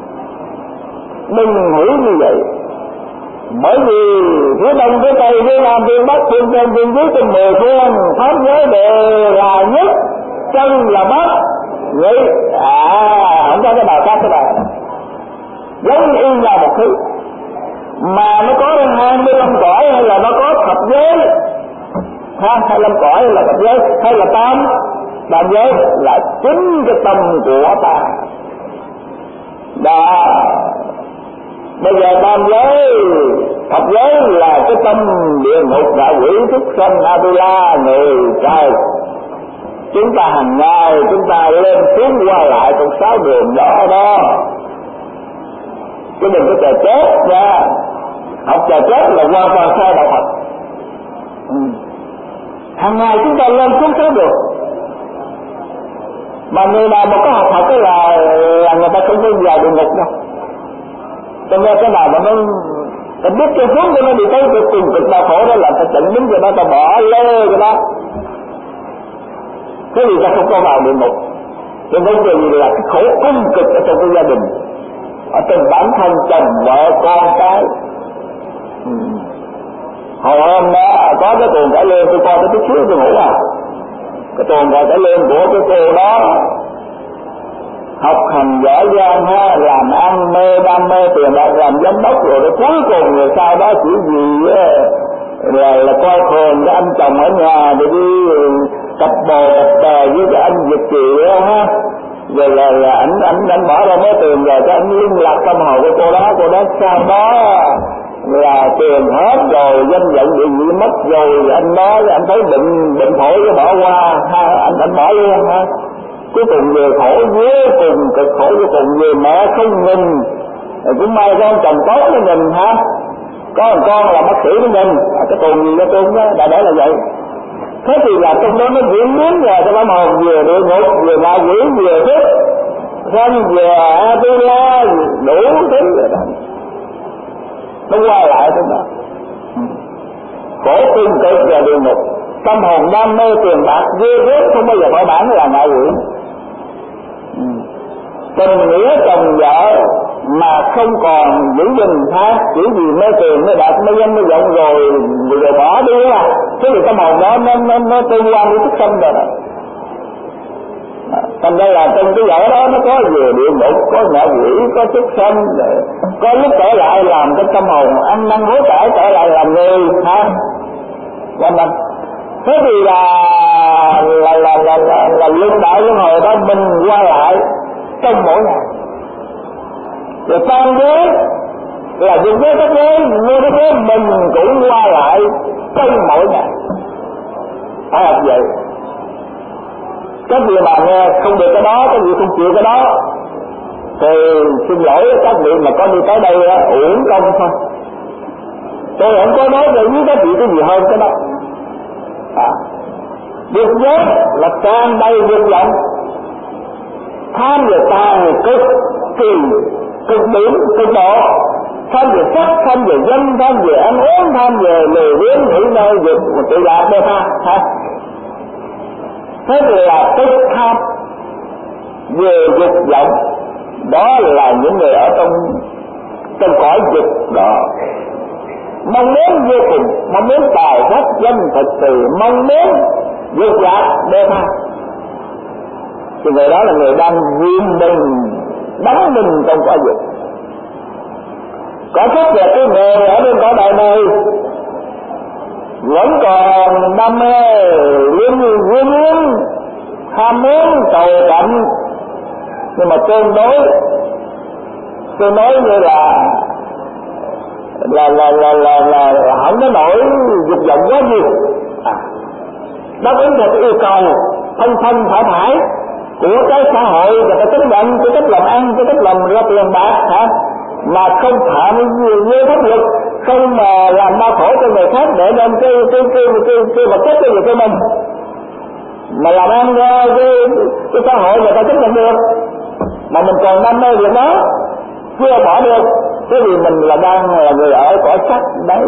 Đừng nghĩ như vậy. Bởi vì phía đông, phía tây, phía nam nam phương bắc phương trên phương dưới trên mười phương pháp giới đều là nhất, chân là bất. Vậy à, không có cái nào khác cái này, giống y là một thứ mà nó có hai mươi lăm cõi, hay là nó có thập giới ha, hai mươi lăm cõi là thập giới, hay là tam tam giới là chính cái tâm của ta đó. Bây giờ tam giới thập giới là cái tâm địa ngục, ngạ quỷ, súc sanh, Atula, người trời. Chúng ta hàng ngày chúng ta lên xuống qua lại trong sáu đường đó đó, chứ đừng có chờ chết nha. Học chờ chết là hoàn toàn sai đạo Phật. Ừ. Hàng ngày chúng ta lên xuống sáu đường, mà người nào mà có học Phật cái là là người ta không có vào địa ngục đâu. Cho nên cái nào mà nó ta biết cái hướng của nó đi tới cái cùng cực đau khổ đó là ta chỉnh đứng cho nó, ta bỏ lê cho nó, thế thì ta không có vào địa ngục. Cho nên vì là cái khổ cung cực ở trong cái gia đình, ở trong bản thân chồng vợ con cái. Ừ. Hồi hôm đó có cái tuần cải lương, tôi coi cái chút xíu tôi ngủ à. Cái tuần cải lương của cái cô đó học hành giỏi giang ha, làm ăn mê đam mê tiền bạc, làm giám đốc rồi đó, cuối cùng rồi sau đó chỉ vì là là coi thường cái anh chồng ở nhà để đi cặp bồ cặp bè với cái anh Việt Kiều đó ha, rồi là là ảnh ảnh ảnh bỏ ra mấy tiền rồi cái anh liên lạc tâm hồn của cô đó, cô đó sau đó là tiền hết rồi, danh vọng địa vị mất rồi, anh đó anh thấy bệnh bệnh phổi cái bỏ qua ha, anh anh bỏ luôn ha. Cuối cùng về khổ vô cùng, cực khổ vô cùng, về mẹ không nhìn, cũng may con chồng tốt nó nhìn ha, có một con là bác sĩ nó nhìn, cái tuần gì đó tôi đó, đại để là vậy. Thế thì là trong đó nó diễn biến rồi, cái tâm hồn vừa địa ngục, vừa ngạ quỷ, vừa thức sanh, vừa Atula, đủ thứ rồi đó, nó qua lại trong đó. Khổ cung cực và địa ngục, tâm hồn đam mê tiền bạc ghê rớt, không bao giờ phải bản là ngạ quỷ. Tình nghĩa chồng vợ mà không còn giữ gìn ha, chỉ vì mê tiền mê bạc mê danh mê vọng rồi rồi bỏ đi à, thế thì tâm hồn đó nó nó nó tương quan với xuất sanh rồi đó. Thành ra là trong cái vợ đó nó có về địa ngục, có ngạ quỷ, có xuất sanh, có lúc trở lại làm cái tâm hồn ăn năn hối cải trở lại làm người ha. Quanh anh thế thì là là là là là, là lương đại luân hồi đó mình qua lại trong mỗi ngày. Rồi tam giới là những giới các giới, như thế giới mình cũng qua lại trong mỗi ngày. Phải học vậy. Các vị mà nghe không được cái đó, các vị không chịu cái đó, thì xin lỗi các vị mà có đi tới đây uổng công thôi. Tôi không có nói về với các vị cái gì hơn cái đó. À, được giới là tràn đầy dục vọng, tham về tài cực kỳ cực điểm cực độ, tham về sắc, tham về danh, tham về ăn uống, tham về lười biếng nghỉ ngơi dục tự lạc bê tha ha. Thế thì là cái tham về dục vọng đó là những người ở trong trong cõi dục đó, mong muốn vô cùng, mong muốn tài sắc danh thực từ, mong muốn dục lạc bê tha, thì người đó là người đang viên mình đắm mình trong cõi dục. Có chút về cái nghề ở bên cõi đời này vẫn còn đam mê liên liên liên ham muốn cầu cạnh, nhưng mà tương đối tôi nói như là là là là là là, là không có nổi dục vọng quá nhiều, à, đáp ứng theo cái yêu cầu thân thân phải phải của cái xã hội và cái tính nhận, cái cách làm ăn, cái cách làm ra tiền bạc hả, mà không phạm như pháp luật, không mà làm đau khổ cho người khác để đem cái cái cái cái cái vật chất cho người cho mình, mà làm ăn ra cái cái xã hội người ta chấp nhận được, mà mình còn đam mê việc đó chưa bỏ được, thế thì mình là đang là người ở cõi sắc đấy.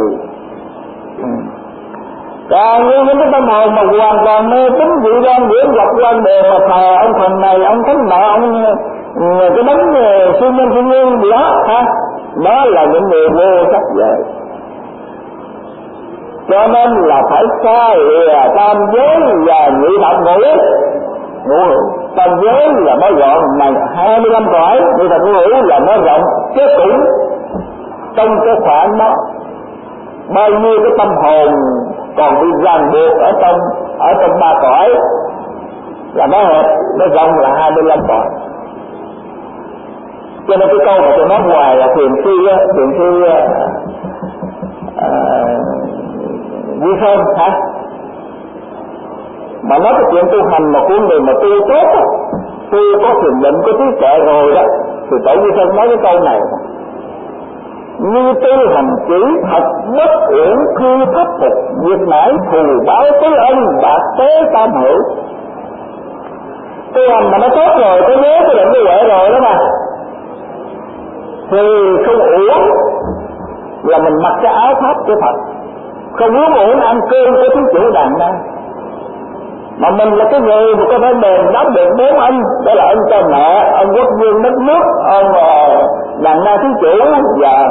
Còn như những cái tâm hồn mà hoàn toàn mê tín dị đoan diễn dọc quan đề mà thờ ông thần này, ông thánh nọ, ông cái đấng siêu nhân siêu nhân gì đó ha, đó là những người vô sắc giới. Cho nên là phải xa lìa tam giới và nhị thập ngũ ngũ hữu. Tam giới là mới gọn này hai mươi lăm cõi, nhị thập ngũ hữu là nó rộng kết cũng trong cái khoảng đó. Bao nhiêu cái tâm hồn còn bị ràng buộc ở trong ở trong ba cõi là nó hẹp, nó rộng là hai mươi lăm cõi. Cho nên cái câu mà tôi nói ngoài là thiền sư thiền sư Duy Sơn hả, mà nói cái chuyện tu hành mà của người mà tu tốt, tu có thiền định có trí tuệ rồi đó, thì tổ Duy Sơn nói cái câu này: như tu hành chỉ thật bất uyển khi thấp phục, việc nãy thù báo tới ân bạc tế tam hữu. Tu hành mà nó tốt rồi, có nhớ cái định cái huệ rồi đó mà, thì không uổng là mình mặc cái áo pháp của Phật, không muốn uổng ăn cơm của thứ chủ đàn na. Mà mình là cái người mà có thể đền đáp được bốn ân, đó là ân cha mẹ, ân quốc vương đất nước, ân đàn na thứ chủ và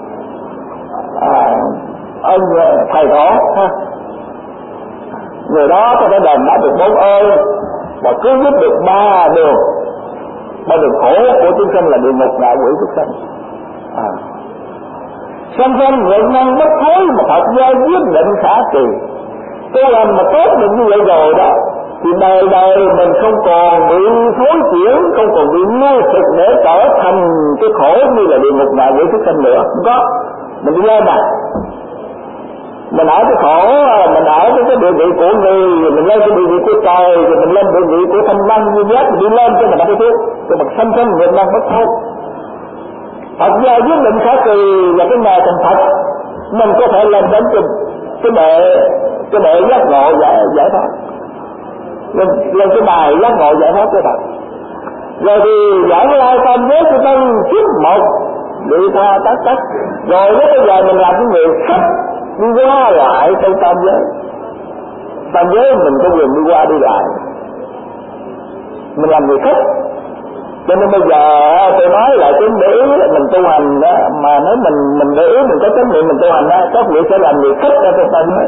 à, ân thầy tổ ha. Người đó có thể đền đáp được bốn ơn và cứu giúp được ba đường, ba đường khổ của chúng sinh là địa ngục, ngạ quỷ, súc sanh. À. Sanh sanh nguyện năng bất thối mà Phật gia quyết định khả trì. Tôi làm mà tốt được như vậy rồi đó, thì đời đời mình không còn bị thối chuyển, không còn bị nuôi thực để trở thành cái khổ như là địa ngục, ngạ quỷ, súc sanh nữa. Không có, mình đi lên mà mình ở cái khổ, mình ở cái, cái địa vị của người, mình lên cái địa vị của trời, rồi mình lên địa vị của thanh văn như giác, mình đi lên cho mình đặt cái thuốc, rồi mình sanh sanh nguyện năng bất thối. Phật gia quyết định khả trì là cái nghề thành Phật, mình có thể lên đến cái cái đệ cái đệ giác ngộ giải giải thoát, lên lên cái bài giác ngộ giải thoát của Phật. Rồi thì giải lai tam giới của tân chiếc một vị tha tắc tắc. Rồi lúc bây giờ mình làm cái người khách đi qua lại trong tam giới. Tam giới mình có quyền đi qua đi lại, mình làm người khách. Cho nên bây giờ tôi nói lại cái để ý mình tu hành đó, mà nếu mình mình để ý mình có trách nhiệm mình tu hành đó, các vị sẽ làm người khách ra trong tam giới.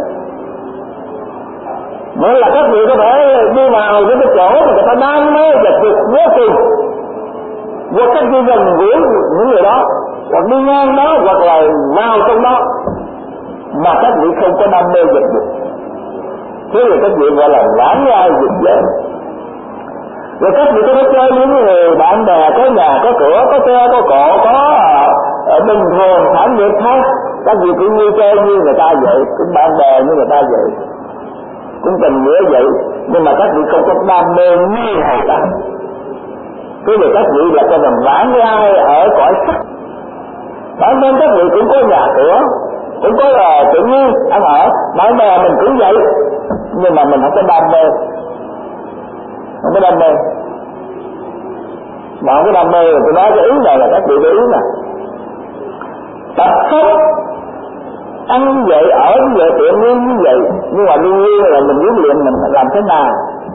Nghĩa là các vị có thể đi vào những cái chỗ mà người ta đam mê và tuyệt vô cùng, hoặc cách đi gần gũi những người đó, hoặc đi ngang đó, hoặc là vào trong đó, mà các vị không có đam mê dịch được. Thế thì các vị gọi là lãng lai dịch giới. Rồi các vị có thể chơi những người bạn bè có nhà có cửa, có xe có cộ, có ở bình thường thảm nghiệp khác, các vị cũng như chơi như người ta vậy, cũng bạn bè như người ta vậy, cũng tình nghĩa vậy, nhưng mà các vị không có đam mê như người ta. Thế thì các vị là cho rằng vãng lai ở cõi sắc. Bản thân các vị cũng có nhà cửa, cũng có là tự nhiên ăn ở, bạn bè mình cũng vậy, nhưng mà mình không có đam mê, không có đam mê. Mà không có đam mê, tôi nói cái ý này là các vị cái ý nè. Tập sống ăn vậy, ở như vậy, tiện nhiên như vậy, nhưng mà đương nhiên là mình huấn luyện mình làm thế nào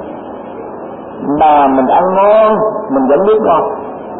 mà mình ăn ngon, mình vẫn biết ngon.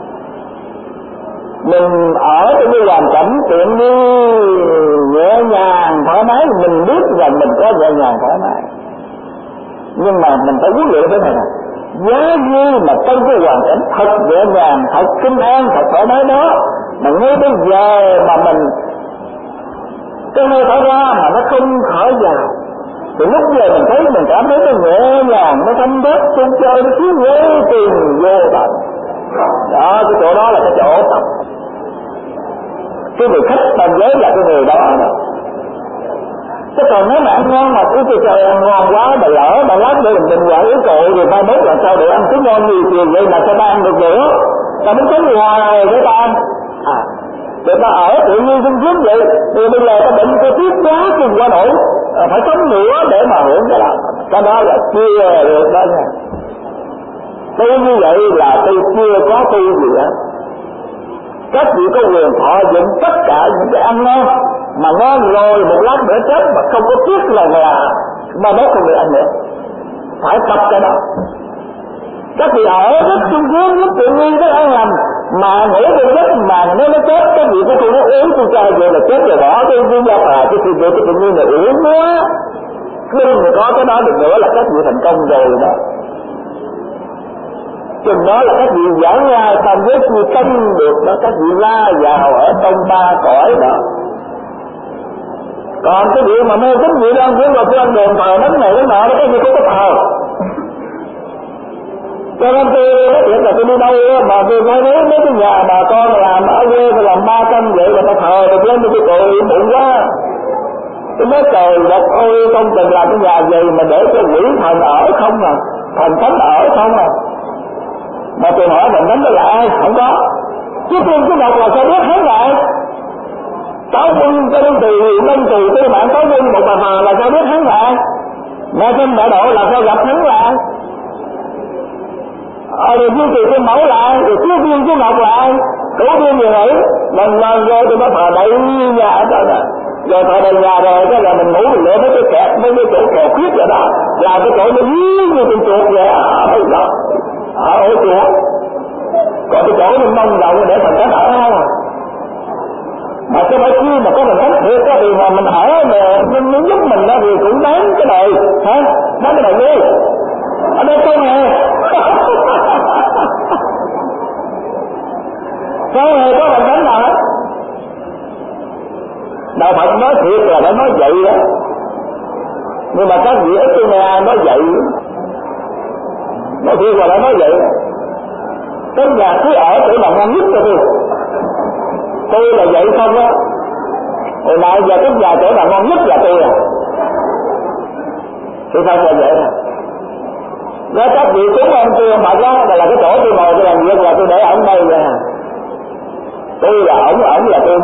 Mình ở trong cái hoàn cảnh tiện nghi nhẹ nhàng thoải mái, mình biết rằng mình có nhẹ nhàng thoải mái, nhưng mà mình phải huấn luyện thế này nè. Giá như mà trong cái hoàn cảnh thật nhẹ nhàng, thật kinh an, thật thoải mái đó, mà ngay bây giờ mà mình cái hơi thở ra mà nó không thở vào, thì lúc giờ mình thấy mình cảm thấy nó nhẹ nhàng, nó thanh thoát, chung chơi, nó thiếu vô cùng vô tận. Đó, cái chỗ đó là cái chỗ tập. Cái người khách tam giới là cái người đó đó. Chứ còn nếu mà ăn ngon mà cứ trời ăn ngon quá, bà lỡ, bà lát để mình định quả yếu cội, rồi mai mốt làm sao để ăn cứ ngon nhiều chiều vậy mà sao ta ăn được nữa? Ta muốn sống ngoài để ta ăn. À, để ta ở tự nhiên sung sướng vậy, thì bây giờ ta bệnh cái tiết quá chừng qua nổi, à, phải sống nữa để mà hưởng cái đó. Cái đó là chưa được đó nha. Tôi như vậy là tôi chưa có tu gì hết. Các vị có quyền thọ dụng tất cả những cái ăn ngon, mà ngon rồi một lát nữa chết mà không có tiếc là là mà nó không được ăn nữa. Phải tập cái đó. Các vị ở rất sung sướng, rất tự nhiên, rất an lành, mà ngủ tôi giấc mà nếu nó chết cái gì cũng không có uống tôi cho vậy là chết rồi bỏ cái cái gia phà cái sự việc cái tự nhiên là uống quá đừng có cái đó được nữa là các vị thành công rồi đó. Chừng đó là các vị giảng ra tam giới chi canh được đó, các vị la vào ở trong ba cõi đó. Còn cái việc mà mê tín dị đoan cũng là tôi ăn đồn thờ nấm này cái nọ đó, cái gì cũng có thờ. Cho nên tôi nói chuyện là tôi đi đâu mà tôi nói nếu mấy cái nhà bà con làm ở quê tôi làm ba trăm vậy là ta thờ được lên tôi cười bụng quá. Tôi nói trời đất ơi công trình làm cái nhà gì mà để cho quỷ thần ở không à, thần thánh ở không à. Mà tôi hỏi thần thánh đó là ai? Không có. Chứ tiên cái độc là sao biết hết lại. Cáo quân cho đến từ nông từ tư mạng cáo quân một bà hà là sao biết hắn lại. Mẹ sinh đại độ là sao gặp hắn lại. Ờ rồi duy trì cái mẫu lại, rồi chiếu tiên cái ngọc lại, cửu tiên gì nghĩ, lần lần rồi tôi có thờ đầy nhà ở đó nè. Rồi thờ đầy nhà rồi cái là mình ngủ mình lựa mấy cái kẹt, mấy cái chỗ kẹo khuyết rồi đó, làm cái chỗ nó như như con chuột vậy ở đó, ở ổ chuột. Còn cái chỗ mình mông rộng để thần cách ở không à. Mà cái mấy khi mà có thần cách thiệt á thì mà mình ở mà nó giúp mình đó thì cũng đáng cái này, hả? Đáng cái này đi. Ở đây không hề. Không hề có thần thánh nào hết. Đạo Phật nói thiệt là đã nói vậy đó. Nhưng mà các vị ít tôi nghe ai nói vậy. Nói thiệt là đã nói vậy. Cái nhà cứ ở chỗ nào ngon nhất cho tôi. Tôi là vậy không á. Hồi nào giờ cái nhà chỗ nào ngon nhất là tôi à. Tôi sao là vậy nè. Nói các vị cúng ông tôi ông Phật đó là cái chỗ tôi ngồi tôi làm việc là tôi để ổng đây vậy à. Tôi là ổng, ổng là tôi.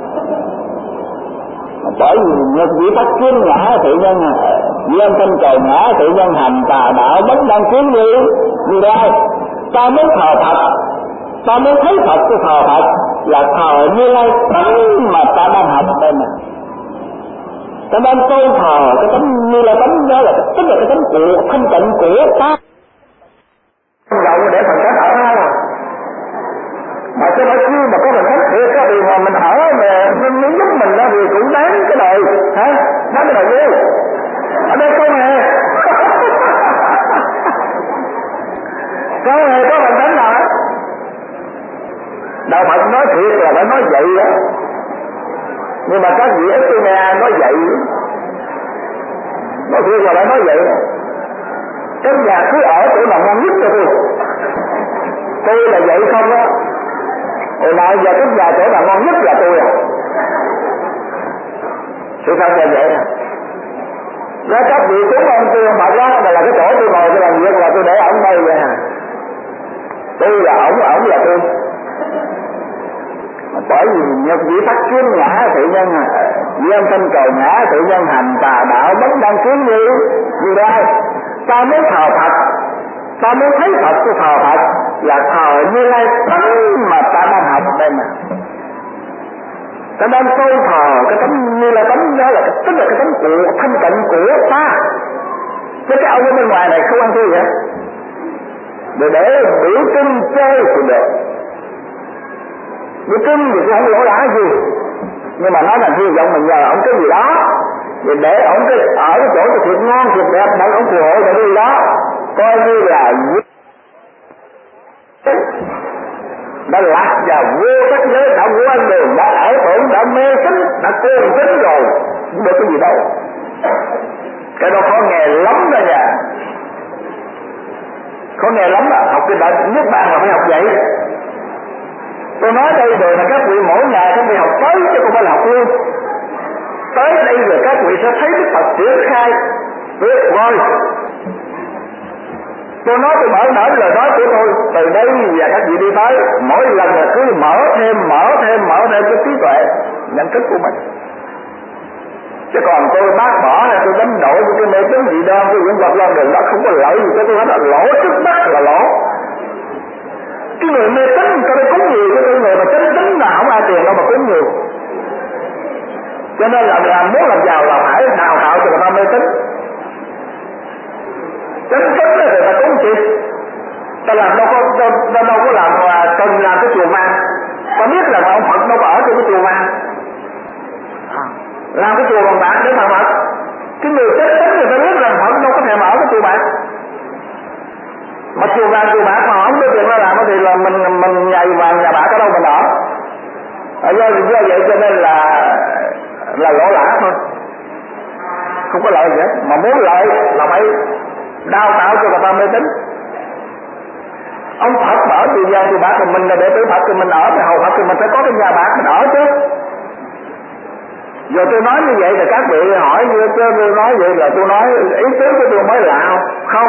Bởi vì nhật vị phát kiến ngã thị nhân vì âm thanh cầu ngã thị nhân hành tà đạo bất đăng kiến như như đây ta muốn thờ Phật, ta muốn thấy Phật cái thờ Phật là thờ Như Lai tánh mà ta đang học đây mà. Cho nên tôi thờ cái tánh Như Lai tánh đó là tức là cái tánh của thanh tịnh của ta. Rộng để phần cách ở đâu à. Mà cái nói khi mà có phần cách thiệt á thì mà mình ở mà nó giúp mình ra thì cũng đáng cái đời, hả? Đáng cái đời vô. Ở đây không hề. Không hề có phần cách nào hết. Đạo Phật nói thiệt là phải nói vậy á. Nhưng mà các vị ít tôi nghe ai nói vậy. Nói thiệt là phải nói vậy đó. Cái nhà cứ ở chỗ nào ngon nhất cho tôi. Tôi là vậy không á. Hồi nào giờ cái nhà chỗ nào ngon nhất là tôi à. Sự thật là vậy nè. Nói các vị cúng ông tôi ông Phật đó là cái chỗ tôi ngồi tôi làm việc là tôi để ổng đây vậy à. Tôi là ổng, ổng là tôi. Bởi vì nhật vị phát kiến ngã thị nhân vì âm thanh cầu ngã thị nhân hành tà đạo bất đăng kiến như như đây. Ta muốn thờ Phật, ta muốn thấy Phật của thờ Phật là thờ Như Lai tánh mà ta đang học đây mà. Cho nên tôi thờ cái tánh Như Lai tánh đó là tức là cái tánh của thanh tịnh của ta. Chứ cái ông ở bên ngoài này không ăn thua vậy. Để để biểu trưng chơi thì được. Biểu trưng thì cũng không lỗ lã gì. Nhưng mà nói là hy vọng mình nhờ ông cái gì đó. Thì để ông cái ở cái chỗ cái thiệt ngon thiệt đẹp để ông phù hộ cho đi đó. Coi như là đã lạc vào vô các giới, đã quan đường, đã ảo tưởng, đã mê tín, đã cuồng tín rồi, không được cái gì đâu. Cái đó khó nghe lắm đó nha. Khó nghe lắm đó, học cái đại nhất bạn mà phải học vậy. Tôi nói đây đời là các vị mỗi ngày các vị học tới chứ không phải là học luôn. Tới đây rồi các vị sẽ thấy Đức Phật triển khai tuyệt vời. Tôi nói tôi mở nở lời nói của tôi từ đây và các vị đi tới mỗi lần là cứ mở thêm mở thêm mở thêm cái trí tuệ nhận thức của mình. Chứ còn tôi bác bỏ hay tôi đánh đổi với cái mê tín dị đoan cái những vật lên đường đó không có lợi gì cho tôi hết, là lỗ trước mắt là lỗ. Cái người mê tín tôi đây cúng nhiều, cái người mà chánh tín là không ai tiền đâu mà cúng nhiều. Cho nên là làm muốn làm giàu là phải đào tạo cho người ta mê tín. Chánh tín là người ta cúng chi, ta làm đâu có đâu, đâu, đâu có làm cần làm cái chùa vàng. Có biết là ông Phật đâu có ở trong cái chùa vàng, làm cái chùa bằng bạc để thờ Phật. Cái người chết chết người ta biết rằng Phật đâu có thể mở cái chùa bạc. Mà chùa vàng chùa bạc mà không có tiền ra làm thì là mình mình nhà vàng nhà bạc ở đâu mình ở. Ở do, do vậy cho nên là là lỗ lã thôi, không có lợi gì hết. Mà muốn lợi là phải đào tạo cho người ta mê tín. Ông Phật mở chùa vàng chùa bạc thì mình là đệ tử Phật thì mình ở, thì hầu Phật thì mình phải có cái nhà bạc mình ở chứ. Giờ tôi nói như vậy thì các vị hỏi như chứ tôi nói vậy là tôi nói ý tứ của tôi mới lạ không?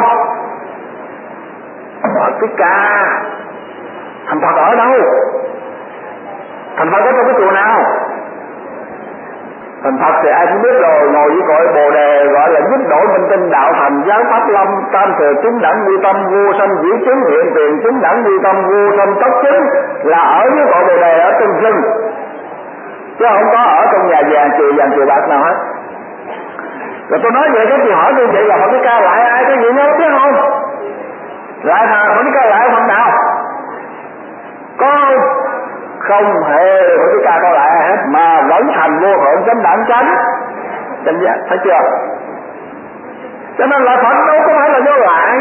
Ở cái ca thành Phật ở đâu? Thành Phật ở trong cái chùa nào? Thành Phật thì ai cũng biết rồi, ngồi với cội Bồ Đề gọi là giúp đổi minh tinh đạo thành giáo pháp lâm tam thừa chứng đẳng vi tâm vô sanh dĩ chứng hiện tiền chứng đẳng vi tâm vô sanh tốc chứng, là ở với cội Bồ Đề ở trong rừng, chứ không có ở trong nhà vàng chùa vàng chùa bạc nào hết. Rồi tôi nói vậy các chị hỏi tôi vậy là Phật Thích Ca lại ai cái gì nhớ biết không? Lại thà Phật Thích Ca lại Phật nào? Có không hề Phật Thích Ca có lại ai hết, mà vẫn thành vô thượng chánh đẳng chánh chánh giác, thấy chưa? Cho nên là Phật đâu có phải là do lại.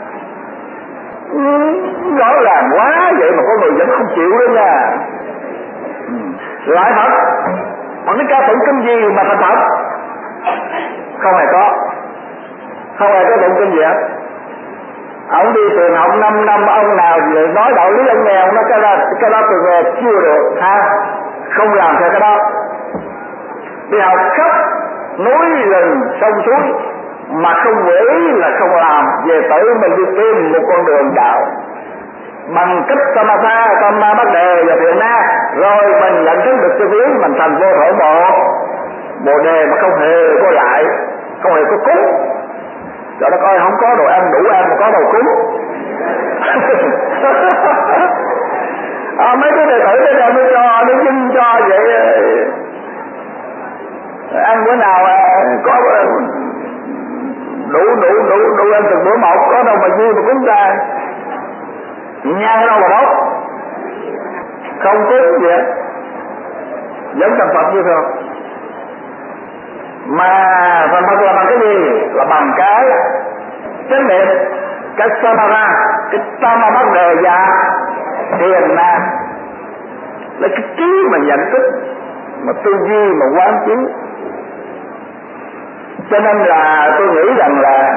Ừ, rõ ràng quá vậy mà có người vẫn không chịu đó nha. Lại Phật, Phật Thích Ca tụng kinh gì mà thành Phật? Không hề có, không hề có tụng kinh gì hết. Ông đi trường học năm năm ông nào vậy nói đạo lý ông nghèo nó cái đó cái đó từ nghề chưa được ha, không làm theo cái đó. Đi học khắp núi rừng sông suối mà không quỷ là không làm, về tự mình đi tìm một con đường đạo bằng cách samatha, tamma bát đề và thiền na, rồi mình nhận thức được cái lý mình thành vô thượng bộ bồ đề mà không hề có lại, không hề có cúng. Cho nó coi không có đồ ăn đủ ăn mà có đồ cúng. À, mấy cái đệ tử đây mới cho nó dinh cho vậy, ăn bữa nào có đủ đủ đủ đủ ăn từng bữa một, có đâu mà vui mà cúng ra. Nhang đâu mà đốt, không cúng gì hết, vẫn thành Phật như thường. Mà thành Phật là bằng cái gì? Là bằng cái chánh niệm, cái samatha, cái tamma bát đề và thiền na, lấy cái trí mà nhận thức, mà tư duy mà quán chiếu. Cho nên là tôi nghĩ rằng là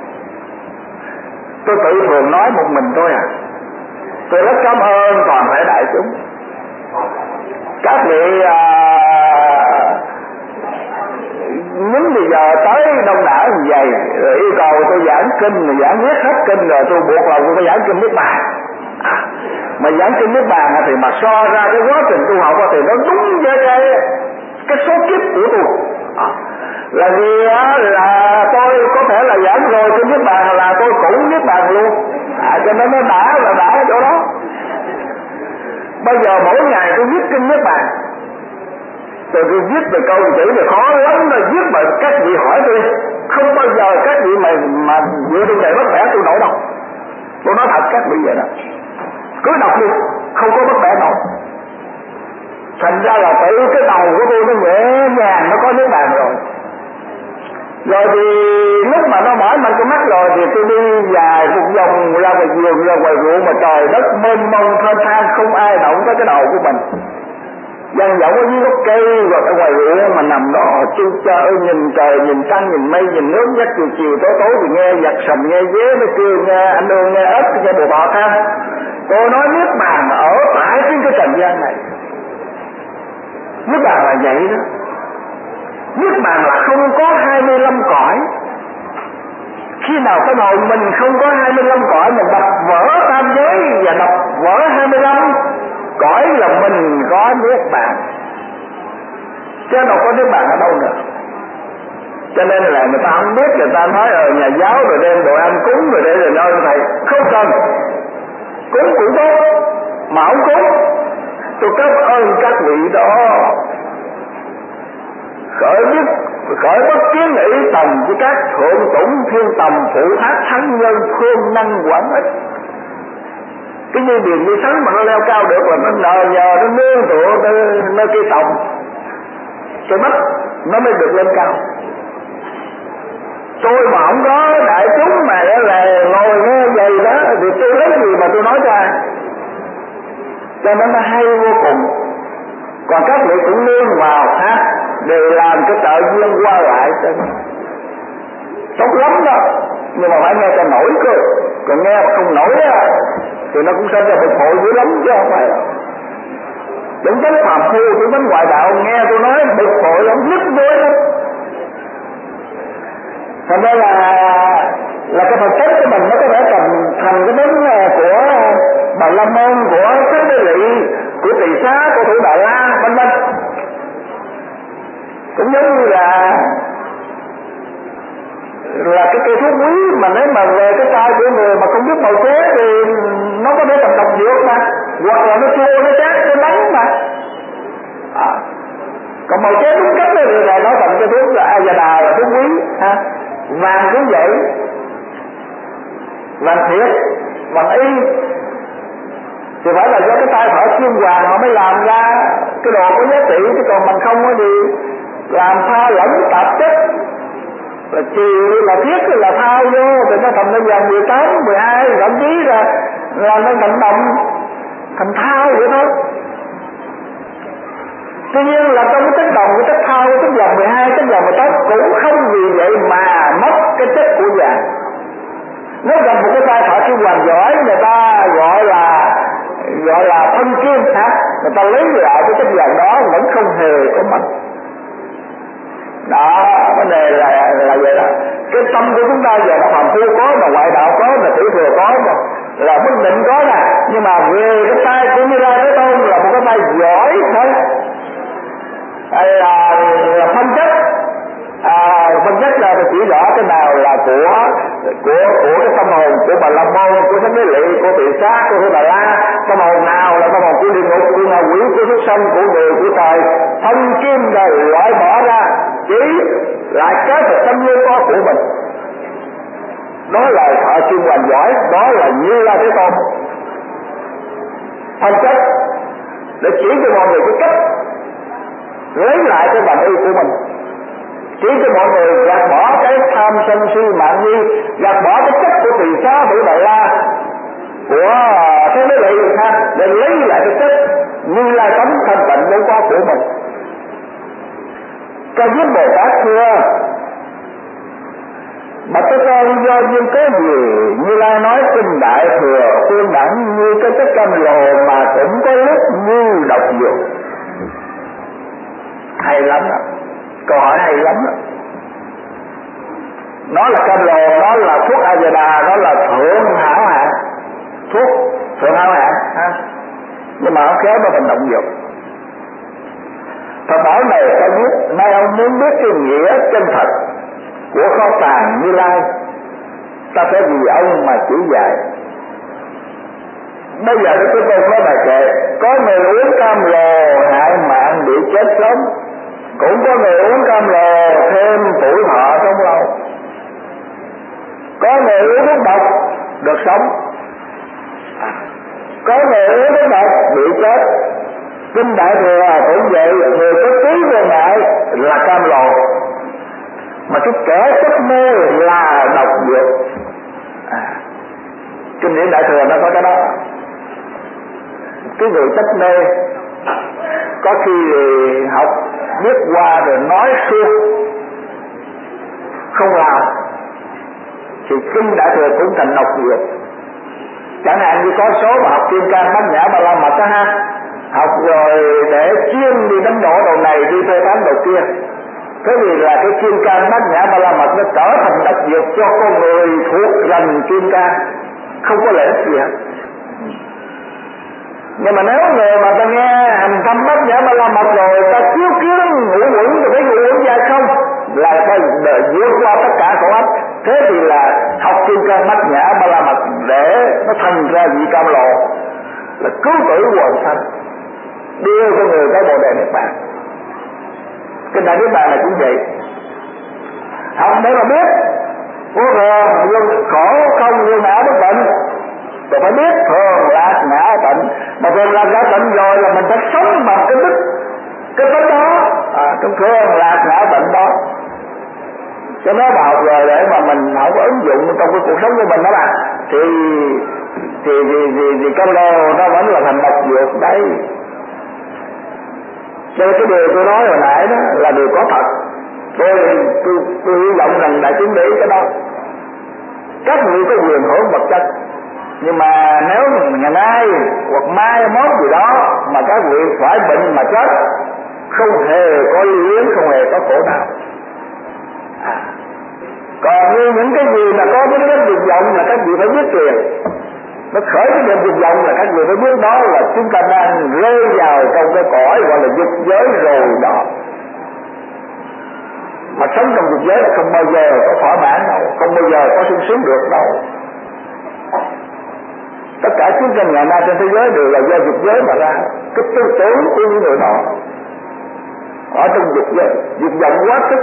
tôi tự thường nói một mình tôi à. Tôi rất cảm ơn toàn thể đại chúng. Các vị à, những bây giờ tới đông đảo như vậy rồi yêu cầu tôi giảng kinh, rồi giảng viết hết kinh rồi tôi buộc lòng tôi phải giảng kinh Niết Bàn. À, mà giảng kinh Niết Bàn thì mà so ra cái quá trình tu học thì nó đúng với cái cái số kiếp của tôi. À, là vì là tôi có thể là giảng rồi kinh Niết Bàn là tôi cũng Niết Bàn luôn. À, cho nên nó đã là đã ở chỗ đó. Bây giờ mỗi ngày tôi viết kinh Niết Bàn, rồi tôi viết về câu chữ thì khó lắm, rồi viết mà các vị hỏi tôi không bao giờ các vị mà mà dựa trên này bất bẻ tôi nổi đâu. Tôi nói thật các vị vậy đó, cứ đọc đi, không có bất bẻ nổi. Thành ra là tự cái đầu của tôi nó nhẹ nhàng, nó có Niết Bàn rồi. Rồi thì lúc mà nó mỏi mạnh cái mắt rồi thì tôi đi dài một vòng ra ngoài vườn, ra ngoài ruộng mà trời đất mênh mông thênh thang, không ai động tới cái đầu của mình. Dân dẫu ở dưới gốc cây rồi ở ngoài ruộng mà nằm đó chu cha ơi, nhìn trời, nhìn trăng, nhìn mây, nhìn nước, giấc chiều chiều tối tối thì nghe giật sầm, nghe dế nó kêu, nghe anh ương, nghe ếch, nghe bồ bọt ha. Tôi nói Niết Bàn ở tại trên cái trần gian này. Niết Bàn là vậy đó. Niết Bàn là không có hai mươi lăm cõi. Khi nào cái hồn mình không có hai mươi lăm cõi, mình đập vỡ tam giới và đập vỡ hai mươi lăm cõi là mình có Niết Bàn, chứ đâu có Niết Bàn ở đâu nữa. Cho nên là người ta không biết, người ta nói ở nhà giáo rồi đem đồ ăn cúng rồi để rồi nơi thầy không cần cúng cũng tốt, mà không cúng. Tôi cảm ơn các vị đó khởi biết khởi bất kiến nghĩ tầm với các thượng tủng thiên tầm phụ thác thắng nhân phương năng quản ích. Cái dây điện dây sắn mà nó leo cao được là nó nhờ nhờ nó nương tựa nơi, nơi cây tòng, cây bách nó mới được lên cao. Tôi mà không có đại chúng mà là ngồi nghe vậy đó thì tôi lấy gì mà tôi nói cho ai? Cho nên nó hay vô cùng. Còn các vị cũng nương vào ha, để làm cái trợ duyên qua lại cho tốt lắm đó, nhưng mà phải nghe cho nổi cơ. Còn nghe mà không nổi á thì nó cũng sẽ ra bực bội dữ lắm chứ không phải đâu. Chúng tánh phàm phu, chúng tánh ngoại đạo nghe tôi nói bực bội lắm, nhức nhối lắm. Thành ra là là cái phẩm chất của mình nó có thể thành thành cái đến của Bà La Môn, của Thích Đế Lị, của Tỳ Xá, của Thủ Đại La, vân vân. Cũng giống như là là cái cây thuốc quý mà nếu mà về cái tay của người mà không biết bào chế thì nó có thể thành độc dược mà, hoặc là nó chua, nó chát, nó đắng mà. À. Còn bào chế đúng cách thì là nó thành cái thuốc là A-gia-đà, là thuốc quý ha. Vàng cũng vậy, vàng thiệt, vàng y thì phải là do cái tay thợ chuyên vàng họ mới làm ra cái đồ có giá trị, chứ còn mình không có gì làm pha lẫn tạp chất là chiều là thiết là thao vô thì nó thành ra vàng mười tám, mười hai, thậm chí là là nó thành đồng, thành thao vậy thôi. Tuy nhiên là trong cái chất đồng, cái chất thao, cái chất vàng mười hai, chất vàng mười tám cũng không vì vậy mà mất cái chất của vàng. Nếu gặp một cái tay thợ chuyên vàng giỏi, người ta gọi là gọi là thân kim ha, người ta lấy lại cái chất vàng đó vẫn không hề có mất. Đó, vấn đề là là vậy đó. Cái tâm của chúng ta giờ là phàm phu có, mà ngoại đạo có, mà tiểu thừa có, mà là bất định có nè. Nhưng mà về cái tay của Như Lai Thế Tôn là một cái tay giỏi thôi. Đây là, là phân chất, à, phân chất là chỉ rõ cái nào là của của của cái tâm hồn của Bà La Môn, của Thích Đế Lị, của Tỳ Xá, của Thủ Đà La. Tâm hồn nào là tâm hồn của địa ngục, của ngạ quỷ, của súc sanh, của người, của trời. Thân kim rồi loại bỏ ra, chỉ lại cái thực tâm nguyên có của mình. Đó là thợ chuyên hoàn giỏi, đó là Như Lai Thế Tôn. Phân chất để chỉ cho mọi người cái cách lấy lại cái bản y của mình, chỉ cho mọi người gạt bỏ cái tham sân si mạng nghi, gạt bỏ cái chất của Tỳ Xá, Thủ Đại La, của Thế Đế Lị ha, để lấy lại cái chất Như Lai tánh thanh tịnh vốn có của mình. Ca Diếp Bồ Tát thưa: Bạch Thế Tôn, do duyên cớ gì Như Lai nói kinh Đại Thừa khuyên đẳng như cái chất cam lồ mà cũng có lúc như độc dược? Hay lắm đó, câu hỏi hay lắm đó. Nó là cam lồ, nó là thuốc A-gia-đà, nó là thượng hảo hạng, thuốc thượng hảo hạng ha. Nhưng mà ông kéo nó thành động dược. Phật bảo này ta biết, nay ông muốn biết cái nghĩa chân thật của kho tàng Như Lai, ta sẽ vì ông mà chỉ dạy. Bây giờ chúng tôi có bài kệ: có người uống cam lồ hại mạng bị chết sớm, cũng có người uống cam lồ thêm tuổi thọ sống lâu. Có người uống thuốc độc được sống, có người uống thuốc độc bị chết. Kinh Đại Thừa cũng vậy, người có trí vô ngại là cam lồ, mà cái kẻ chấp mê là độc dược. À, kinh điển Đại Thừa nó có cái đó. Cái người chấp mê có khi học biết qua rồi nói suốt không làm thì kinh Đại Thừa cũng thành độc dược. Chẳng hạn như có số mà học Kim Cang Bát Nhã Ba La Mật đó ha, học rồi để chuyên đi đánh đổ đầu này, đi phê phán đầu kia. Thế thì là cái Kim Cang Bát Nhã Ba La Mật nó trở thành độc dược cho con người thuộc rành Kim Cang, không có lợi ích gì hết. Nhưng mà nếu người mà ta nghe hành thâm Bát Nhã Ba La Mật rồi ta chiếu kiến ngũ quẩn rồi thấy ngũ quẩn dài không, là phải đợi vượt qua tất cả khổ ách. Thế thì là học Kim Cang Bát Nhã Ba La Mật để nó thành ra vị cam lồ, là cứu tử quần sanh, đưa con người tới Bồ Đề Niết Bàn. Cái Đại Niết Bàn này cũng vậy. Học để mà biết vô thường, vô khổ không, vô ngã bất bệnh, rồi phải biết thường lạc Mà còn là đã bệnh rồi là mình phải sống bằng cái đức cái tính đó, à, trong thương lạc ngã bệnh đó. Cho nó vào rồi để mà mình không có ứng dụng trong cái cuộc sống của mình đó bạn, thì thì thì thì, thì cái lô nó vẫn là thành độc dược đấy. Cho nên cái điều tôi nói hồi nãy đó là điều có thật. Tôi tôi, tôi hy vọng rằng đại chúng để ý cái đó. Các vị có quyền hưởng vật chất, nhưng mà nếu ngày nay hoặc mai mốt gì đó mà các vị phải bệnh mà chết, không hề có lưu luyến, không hề có khổ nào. À, còn như những cái gì mà có cái cái dục vọng là các vị phải biết tiền. Nó khởi cái niềm dục vọng là các vị phải biết đó là chúng ta đang rơi vào trong cái cõi gọi là dục giới rồi đó. Mà sống trong dục giới là không bao giờ có thỏa mãn đâu, không bao giờ có sung sướng được đâu. Tất cả chiến tranh ngày nay trên thế giới đều là do dục giới mà ra. Cái tư tưởng của những người đó ở trong dục giới, dục vọng quá sức,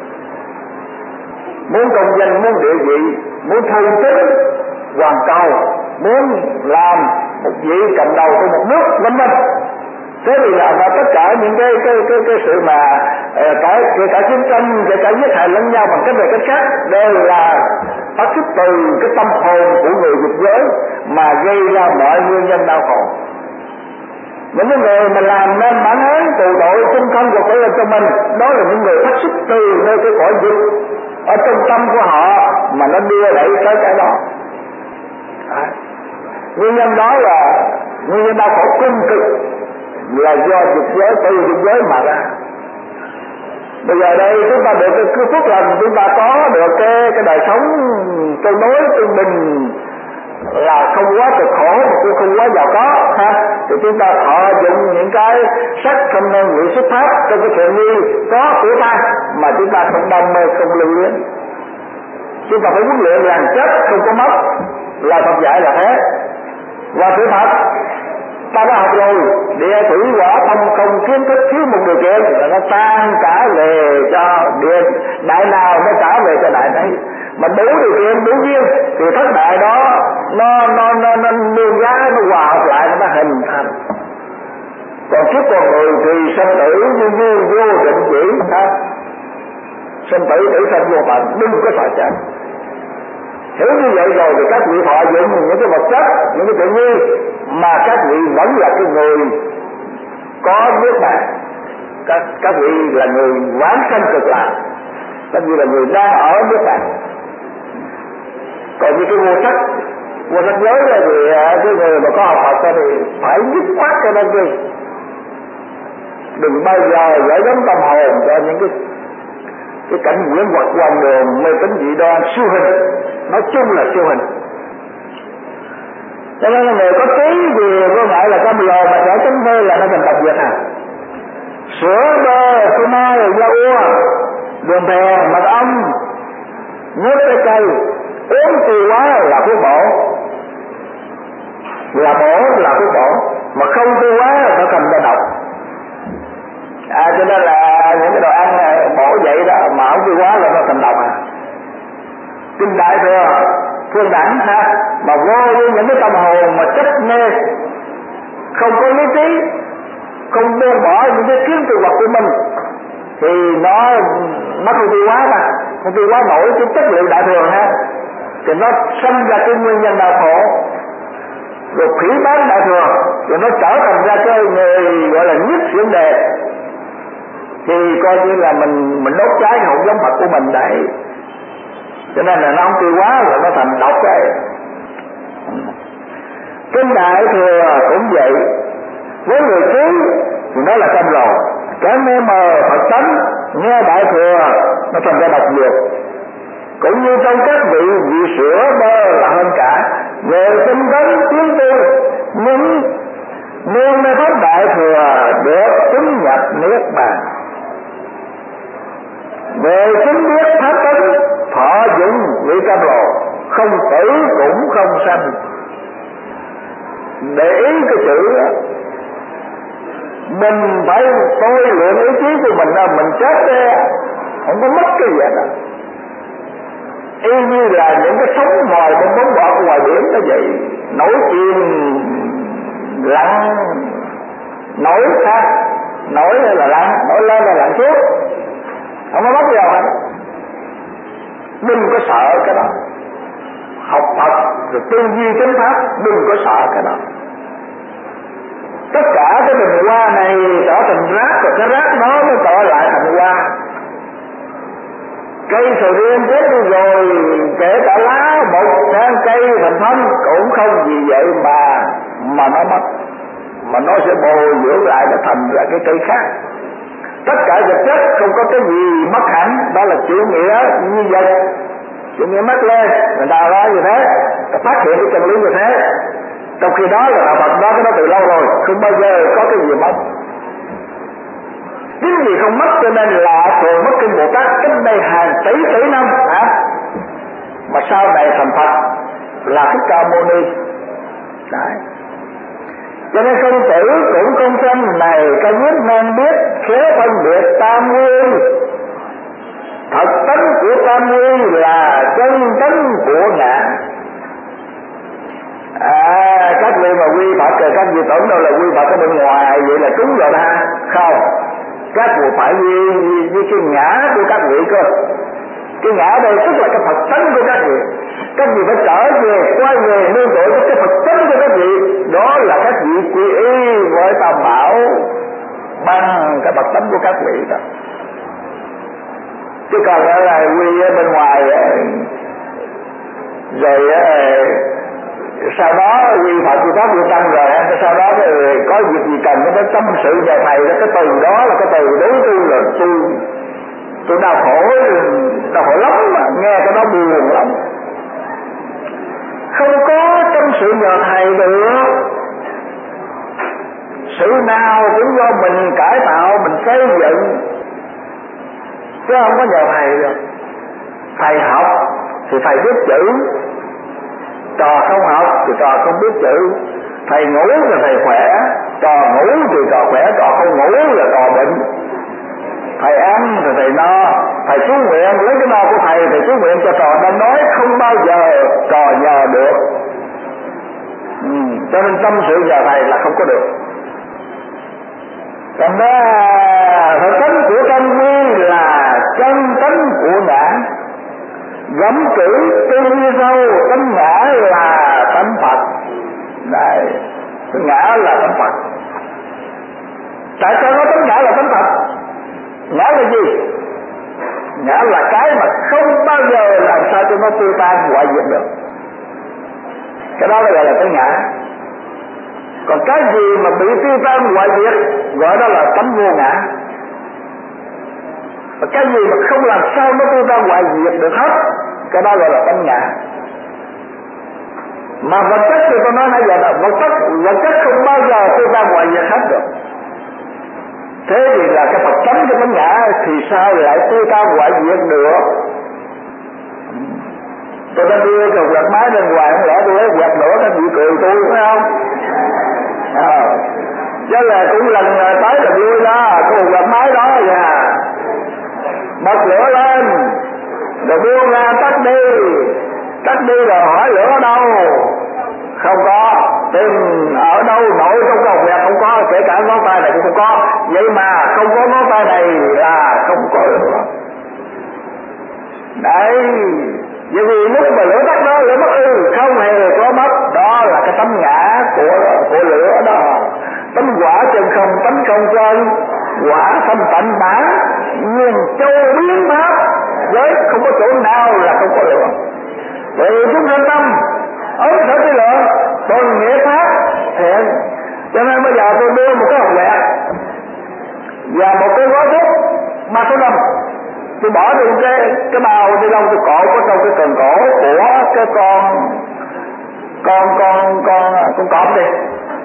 muốn công danh, muốn địa vị, muốn thân tích hoàn cầu, muốn làm một vị cầm đầu của một nước, vân vân. Thế thì là tất cả những cái cái cái cái sự mà cả kể cả chiến tranh, kể cả giết hại lẫn nhau bằng cách này cách khác đều là phát xuất từ cái tâm hồn của người dục giới mà gây ra mọi nguyên nhân đau khổ. Những cái người mà làm nên bản án tù tội chung thân của phải là cho mình, đó là những người phát xuất từ nơi cái cõi dục ở trong tâm của họ mà nó đưa đẩy tới cái đó. À, nguyên nhân đó là nguyên nhân đau khổ cung cực là do dục giới, từ dục giới mà ra. Bây giờ đây chúng ta được cái phước lành, chúng ta có được cái cái đời sống tương đối trung bình, là không quá cực khổ mà cũng không quá giàu có ha, thì chúng ta thọ dụng những cái sắc không nên nghĩ xuất phát trong cái thiện nghi có của ta mà chúng ta không đam mê, không lưu luyến. Chúng ta phải huấn luyện rằng chết không có mất, là Phật dạy là thế. Và sự thật ta đã học rồi, địa thủy hỏa phong không kiến thức thiếu một điều kiện là nó tan trả về cho địa đại nào nó trả về cho đại đấy. Mà đủ điều kiện, đủ duyên thì thất đại đó nó nó nó nó nương giá, nó hòa hợp lại, nó hình thành. Còn trước con người thì sanh tử như như vô định chỉ ha, sanh tử tử sanh vô tận, đừng có sợ chết. Hiểu như vậy rồi thì các vị thọ dụng những cái vật chất, những cái tự nhiên mà các vị vẫn là cái người có nước bạn. Các, các vị là người vãng sanh cực lạc, các vị là người đang ở nước bạn. Còn như cái vô sắc, vô sắc giới là thì cái người mà có học Phật thì phải dứt khoát cho nó đi. Đừng bao giờ gửi gắm tâm hồn cho những cái cái cảnh quyển vật hoang đường, mê tín dị đoan, siêu hình. Nói chung là siêu hình. Cho nên người có tí gì có ngại là cam lồ mà sẽ chấm phê là nó thành độc dược à. Sữa bơ, phô mai, da ua, đường bè, mật ong, nước trái cây, uống tiêu hóa là thuốc bổ, là bổ là thuốc bổ, mà không tiêu hóa là phải cầm ra độc. À, cho nên là những cái đồ ăn bổ vậy đó mà không tiêu hóa là nó thành độc à. Kinh Đại Thừa Phương Đẳng ha, mà vô với những cái tâm hồn mà chấp mê, không có lý trí, không buông bỏ những cái kiến từ vật của mình thì nó nó không tiêu hóa mà không tiêu hóa nổi cái chất liệu đại thừa ha, thì nó sinh ra cái nguyên nhân đau khổ, rồi phỉ bán đại thừa, rồi nó trở thành ra cái người gọi là nhất xiển đề, thì coi như là mình mình đốt cháy cái hồn giống Phật của mình đấy. Cho nên là nó không tiêu hóa là nó thành độc đấy. Kinh Đại Thừa cũng vậy, với người trí thì nó là cam lồ, kẻ mê mờ Phật tánh nghe Đại Thừa nó thành ra độc dược. Cũng như trong các vị vị sữa bơ là hơn cả, về tinh tấn tiến tu nhưng nương nơi pháp Đại Thừa được chứng nhập niết bàn. Về chứng biết pháp tánh thọ dụng vị cam lồ, không tử cũng không sanh. Để ý cái chữ đó, mình phải tôi luyện ý chí của mình ra, mình chết đấy, không có mất cái gì hết. Y như là những cái sóng ngoài bong bóng bọt ngoài biển nó vậy, nổi chìm lặn nổi khác, nổi là lặn, nổi lên là lặn xuống, không có mất gì đâu. Đừng có sợ cái đó. Học Phật rồi tư duy chánh pháp, đừng có sợ cái đó. Tất cả cái bình hoa này trở thành rác, rồi cái rác đó nó trở lại thành hoa. Cây sầu riêng chết đi rồi, kể cả lá một sang cây thành thân cũng không vì vậy mà mà nó mất, mà nó sẽ bồi dưỡng lại, nó thành ra cái cây khác. Tất cả vật chất không có cái gì mất hẳn, đó là chủ nghĩa như vậy, chủ nghĩa mất lên, người ta nói như thế, ta phát hiện cái chân lý như thế. Trong khi đó là Phật đó cái đó từ lâu rồi, không bao giờ có cái gì mất. Chính vì không mất cho nên là thường mất kinh Bồ Tát cách đây hàng tỷ tỷ năm hả? Mà sau này thành Phật là Thích Ca Mâu Ni. Đấy. Cho nên công tử cũng công sanh này ca nhất nên biết khéo phân biệt tam nguyên. Thật tánh của tam nguyên là chân tánh của ngã. À, các vị mà quy Phật rồi các vị tưởng đâu là quy Phật ở bên ngoài vậy là trúng rồi ha? Không, các vị phải như, như, như cái ngã của các vị cơ. Cái ngã đây tức là cái Phật tánh của các vị. Các vị phải trở về, quay về nương tựa với cái Phật tánh của các vị. Đó là các vị quy y với Tam Bảo bằng cái Phật tánh của các vị đó. Chứ còn là quy ở bên ngoài rồi sau đó quy Phật quy Pháp quy Tăng rồi, sau đó có việc gì cần nó tâm sự về thầy đó, cái từ đó là cái từ đối tôi là tôi tôi đau khổ, đau khổ lắm mà nghe cái đó buồn lắm. Không có tâm sự nhờ thầy được. Sự nào cũng do mình cải tạo, mình xây dựng, chứ không có nhờ thầy được. Thầy học thì thầy biết chữ, trò không học thì trò không biết chữ. Thầy ngủ thì thầy khỏe, trò ngủ thì trò khỏe, trò không ngủ là trò bệnh. Thầy ăn thì thầy no, thầy xuống nguyện lấy cái no của thầy, thầy xuống nguyện cho trò đang nói, không bao giờ trò nhờ được. Ừ, cho nên tâm sự nhờ thầy là không có được. Còn đó thật tánh của tâm quy là chân tánh của ngã. Gấm cử tư sâu tánh ngã là tánh Phật. Đấy, ngã là tánh Phật. Tại sao nói tánh ngã là tánh Phật? Ngã là gì? Ngã là cái mà không bao giờ làm sao cho nó tiêu tan hoại diệt được. Cái đó gọi là tánh ngã. Còn cái gì mà bị tiêu tan hoại diệt gọi đó là tánh vô ngã. Và cái gì mà không làm sao nó tiêu tan hoại diệt được hết, cái đó gọi là tánh ngã. Mà vật chất thì tôi nói nãy giờ là vật chất, vật chất không bao giờ tiêu tan hoại diệt hết được. Thế thì là cái Phật tánh cái tánh ngã thì sao lại tiêu tan hoại diệt được? Tôi đã đưa cái quạt máy lên ngoài, không lẽ tôi lấy quạt nữa các vị cười tôi phải không? À, chứ là cũng lần tới là vui đó, cái quạt máy đó và bật lửa lên, rồi buông ra tắt đi, tắt đi rồi hỏi lửa ở đâu? Không có, tìm ở đâu nổi trong cầu quẹt không có, kể cả ngón tay này cũng không có. Vậy mà không có ngón tay này là không có lửa. Đấy, vậy vì lúc mà lửa tắt đó, lửa mất ư, không hề có mất. Đó là cái tánh ngã của của lửa đó. Tánh quả chân không, tánh không chân, quả tâm tánh bản, nguyên châu biến pháp, với không có chỗ nào là không có lửa. Vậy chúng ta tâm ấn sở cái lửa, còn nghĩa pháp thiện. Cho nên bây giờ tôi đưa một cái hộp quẹt và một cái gói thuốc ba số năm, tôi bỏ đi cái cái bao đi lông tôi cột ở trong cái cần cổ của cái con con con con con cọp đi.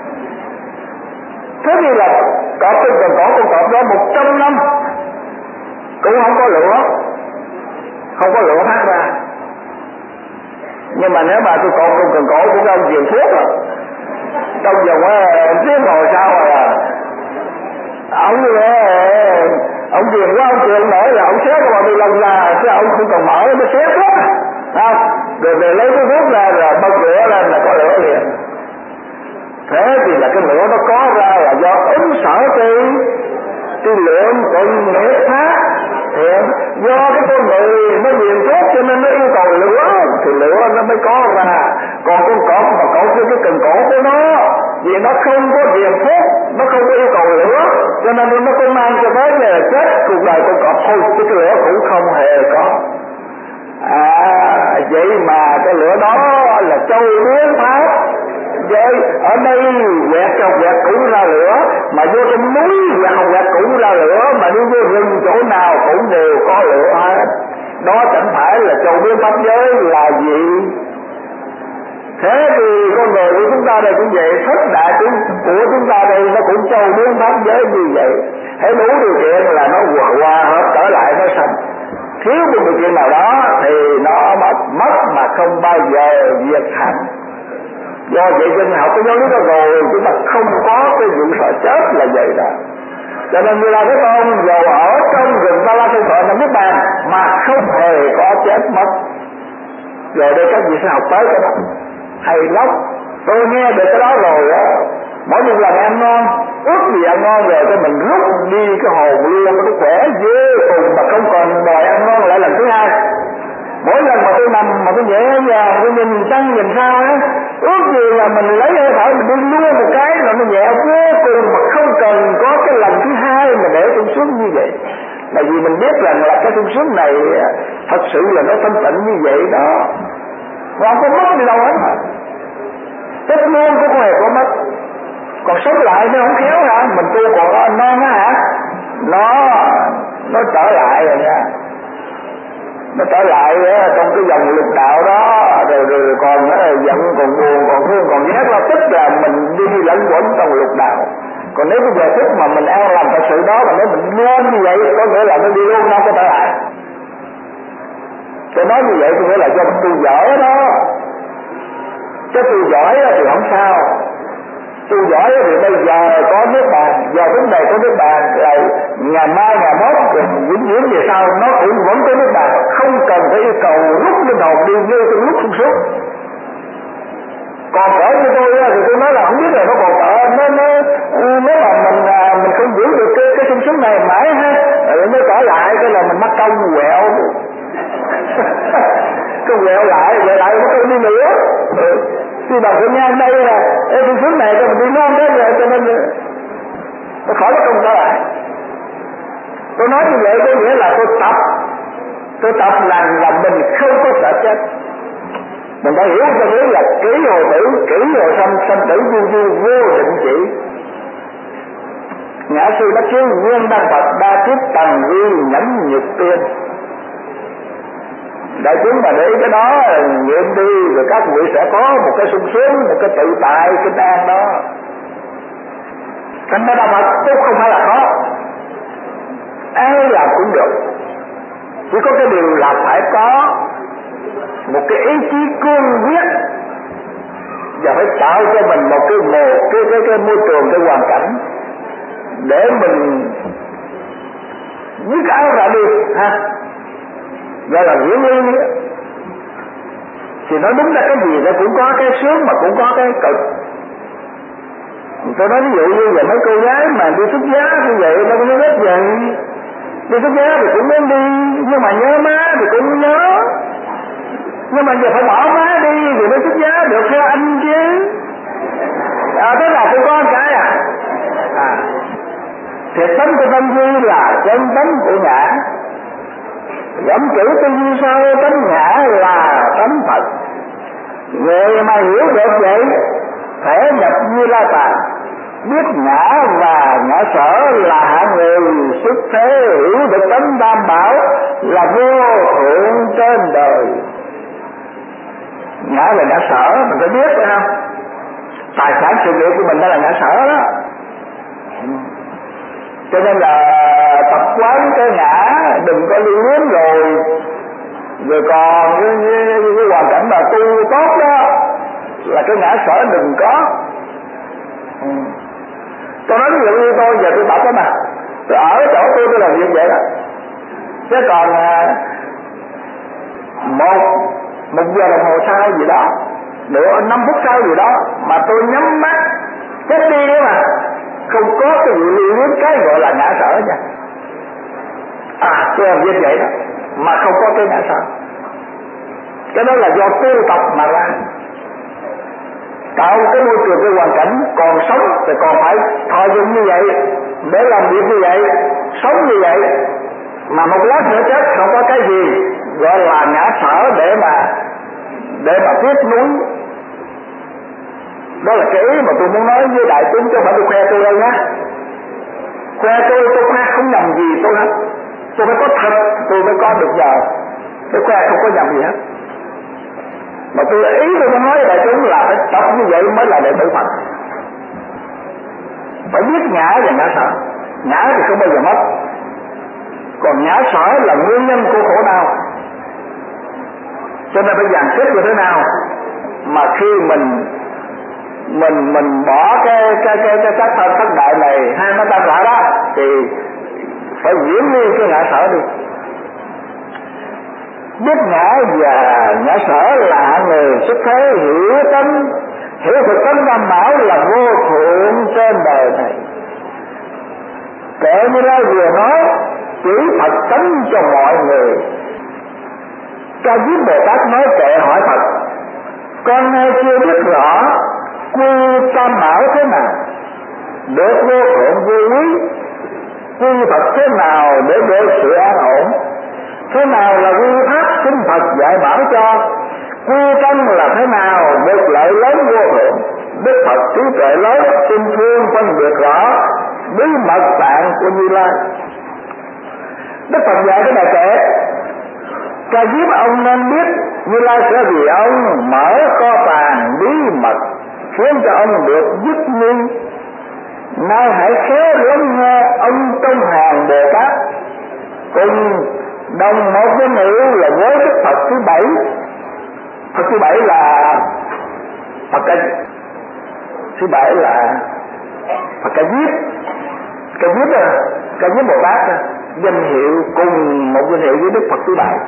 Thế thì là cọp cái cần cổ con cọp đó một trăm năm cũng không có lửa, không có lửa phát ra. Nhưng mà nếu mà tôi cột con cần cổ của ông truyền thuốc à, trong vòng tiếng hồi sau rồi à, ông ông truyền quá ông truyền nổi là ông xé cái bao ni lông ra, chứ ông không cần mở nó xé thuốc à, rồi về lấy cái thuốc ra rồi bật lửa lên là có lửa liền. Thế thì là cái lửa sở cái cái lượng còn nghĩa khác thiện. Do cái con người nó điền thuốc cho nên nó yêu cầu lửa thì lửa nó mới có ra. Còn con cọp mà cọp với cái cần cổ của nó vì nó không có điền thuốc, nó không có yêu cầu lửa cho nên nó có mang cho tới là chết cuộc đời con cọp thôi, chứ cái lửa cũng không hề có. À vậy mà cái lửa đó là châu biến pháp. Vậy ở đây quẹt cho quẹt cũng ra lửa, mà vô trong núi quẹt quẹt cũng ra lửa, mà đi vô rừng chỗ nào cũng đều có lửa hết. Đó chẳng phải là châu biến pháp giới là gì? Thế thì con người của chúng ta đây cũng vậy, thất đại chúng của chúng ta đây nó cũng châu biến pháp giới như vậy. Hãy đủ điều kiện là nó hòa hòa hợp trở lại nó sanh. Thiếu một điều kiện nào đó thì nó mất mất mà không bao giờ diệt hẳn. Do vậy trên học cái giáo lý đó rồi chúng ta không có cái vụ sợ chết là vậy đó. Cho nên như là cái con dầu ở trong rừng Ta La Sơn Thọ Nam Niết Bàn mà không hề có chết mất. Rồi đây các vị sẽ học tới cái đó hay lắm. Tôi nghe được cái đó rồi á, mỗi một lần ăn ngon ước gì ăn ngon rồi cho mình rút đi cái hồn luôn, nó khỏe dễ cùng mà không còn đòi ăn ngon lại lần thứ hai. Mỗi lần mà tôi nằm mà tôi nhẹ nhàng tôi nhìn trăng nhìn sao á, ước gì là mình lấy hơi thở mình đi luôn một cái là nó nhẹ vô cùng mà không cần có cái lần thứ hai mà để tôi xuống như vậy. Là vì mình biết rằng là cái sung sướng này thật sự là nó thanh tịnh như vậy đó, và không có mất đi đâu hết mà. Chết luôn cũng không hề có mất. Còn sống lại nó không khéo hả? Mình tu còn non á hả? Nó nó trở lại rồi nha. Nó trở lại trong cái dòng lục đạo đó, rồi, rồi, rồi còn giận, còn buồn, còn thương, còn ghét là tức là mình đi đi lẫn quẩn trong lục đạo. Còn nếu bây giờ tức mà mình an làm thật sự đó, mà nếu mình luôn như vậy có nghĩa là nó đi luôn, nó có trở lại. Tôi nói như vậy có nghĩa là do tu giỏi đó. Chứ tu giỏi thì không sao. Tu giỏi thì bây giờ có nước bàn, giờ lúc này có nước bàn, rồi ngày mai ngày mốt rồi vĩnh viễn về sau nó cũng vẫn có nước bàn, không cần phải yêu cầu rút linh hồn đi như trong lúc sung sướng. Còn cỡ như tôi thì tôi nói là không biết là nó còn cỡ nó nó nếu mà mình mình không giữ được cái cái sung sướng này mãi ha, rồi nó trở lại cái là mình mắc công quẹo. Cái quẹo lại quẹo lại nó không đi nữa. Ừ. Thì bằng cái nhan đây là cái sung sướng này cho mình đi luôn đó rồi, cho nên nó khỏi nó không trở lại. Tôi nói như vậy có nghĩa là tôi tập tôi tập làm là mình không có sợ chết. Mình đã hiểu cho nghĩa là kỹ hồ tử, kỹ hồ sanh, sanh tử vô vô vô định chỉ. Ngã sư bác chiếu nguyên đăng Phật đa kiếp tầng vi nhẫn nhục tiên. Đại chúng mà để cái đó nghiệm đi rồi các vị sẽ có một cái sung sướng, một cái tự tại, cái an đó. Thành ra Đạo Phật cũng không phải là khó, ai làm cũng được, chỉ có cái điều là phải có một cái ý chí cương quyết và phải tạo cho mình một cái một cái cái cái môi trường, cái hoàn cảnh để mình dứt áo ra đi ha, gọi là viễn ly. Thì nói đúng là cái gì nó cũng có cái sướng mà cũng có cái cực. Tôi nói ví dụ như vậy mấy cô gái mà đi xuất giá như vậy nó cũng rất vậy. Đi xuất giá thì cũng muốn đi, nhưng mà nhớ má thì cũng nhớ, nhưng mà giờ phải bỏ má đi thì mới xuất giá được theo anh chứ. À thế là tôi có một cái à à thiệt tánh của Tâm Duy là chân tánh của ngã, giảm chữ tư duy sâu tánh ngã là tánh Phật. Người mà hiểu được vậy thể nhập Như La Tạng, biết ngã và ngã sở là hạng người xuất thế, hiểu được tánh tam bảo là vô thượng trên đời. Ngã là ngã sở mình phải biết phải không? Tài sản sự nghiệp của mình đó là ngã sở đó. Cho nên là tập quán cái ngã, đừng có lưu luyến rồi. Rồi còn cái, cái, cái hoàn cảnh mà tu tốt đó là cái ngã sở đừng có. Ừ. Tôi nói ví dụ như tôi giờ tôi tập đó mà, tôi ở chỗ tôi tôi làm việc vậy đó. Chứ còn một một giờ đồng hồ sau gì đó, nữa năm phút sau gì đó mà tôi nhắm mắt chết đi đó mà, không có cái gì lưu luyến cái gọi là ngã sở nha. À tôi làm như vậy đó mà không có cái ngã sở. Cái đó là do tu tập mà ra, tạo cái môi trường, cái hoàn cảnh còn sống thì còn phải thọ dụng như vậy để làm việc như vậy, sống như vậy, mà một lát nữa chết không có cái gì gọi là ngã sở để mà để mà tiếp nối. Đó là cái ý mà tôi muốn nói với đại chúng, chứ không phải tôi khoe tôi đâu nhá. Khoe tôi, tôi khoe không nhầm gì tôi hết. Tôi phải có thật tôi mới có được giờ. Tôi khoe không có nhầm gì hết. Mà tôi ý tôi muốn nói với đại chúng là phải tập như vậy mới là đệ tử Phật. Phải biết ngã và ngã sở. Ngã thì không bao giờ mất, còn ngã sở là nguyên nhân của khổ đau. Cho nên phải dàn xếp như thế nào mà khi mình mình mình bỏ cái cái cái cái các thân thất đại này hai nó tam lại đó thì phải diễn nguyên cái ngã sở đi. Biết ngã và ngã sở là người xuất thế hiểu tánh, hiểu thực tánh Tam Bảo là vô thượng trên đời này. Kể như đây vừa nói chỉ Phật tánh cho mọi người. Ca Diếp Bồ Tát nói kệ hỏi Phật: con nay chưa biết rõ quy Tam Bảo thế nào được vô thượng vô quý, quy Phật thế nào để được sự an ổn, thế nào là quy pháp xin Phật dạy bảo cho, quy tâm là thế nào được lợi lớn vô thượng. Đức Phật trí tuệ lớn xin phương phân biệt rõ bí mật tạng của Như Lai. Đức Phật dạy cái bài kệ: Ca Diếp ông nên biết Như Lai sẽ vì ông mở kho tàng bí mật khiến cho ông được dứt nghi. Nay hãy khéo lắng nghe ông trong hàng Bồ Tát cùng đồng một danh hiệu là với Đức Phật thứ bảy. Phật thứ bảy là Phật Ca thứ bảy là Phật Ca Diếp. Ca Diếp à, Ca Diếp Bồ Tát à, danh hiệu cùng một danh hiệu với Đức Phật thứ bảy.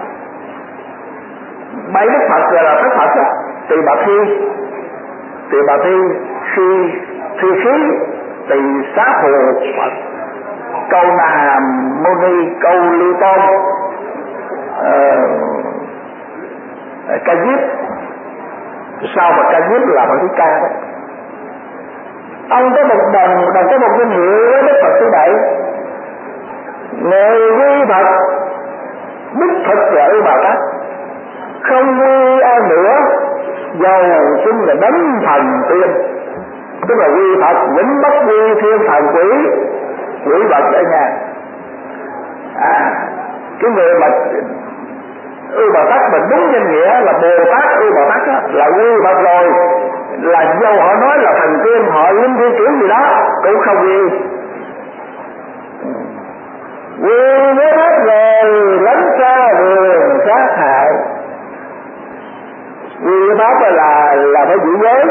Bảy Đức Phật là Thất Phật đó. Tỳ Bà Thi, Tỳ Bà Thi, Phi Thi Khí, Tỳ Xá Hồ Phật, Câu Na Hàm Mô Ni, Câu Lưu Tôn, uh, Ca Diếp. Sau mà Ca Diếp là Phật Thích Ca đó. Ông có một đồng đồng có một danh hiệu với Đức Phật thứ bảy. Người quy Phật đích thực là ư Bà Tát, không quy ai nữa dầu xin là đấng thần tiên. Tức là quy Phật vĩnh bất quy thiên thần quỷ quỷ vật ở nhà. À, cái người mà ư Bà Tát mình đúng danh nghĩa là Bồ Tát ư Bà Tát đó, là quy Phật rồi, là dầu họ nói là thần tiên, họ linh thi kiểu gì đó cũng không quy. Quy với hết rồi lánh xa đường sát hại. Quy pháp là là phải giữ giới,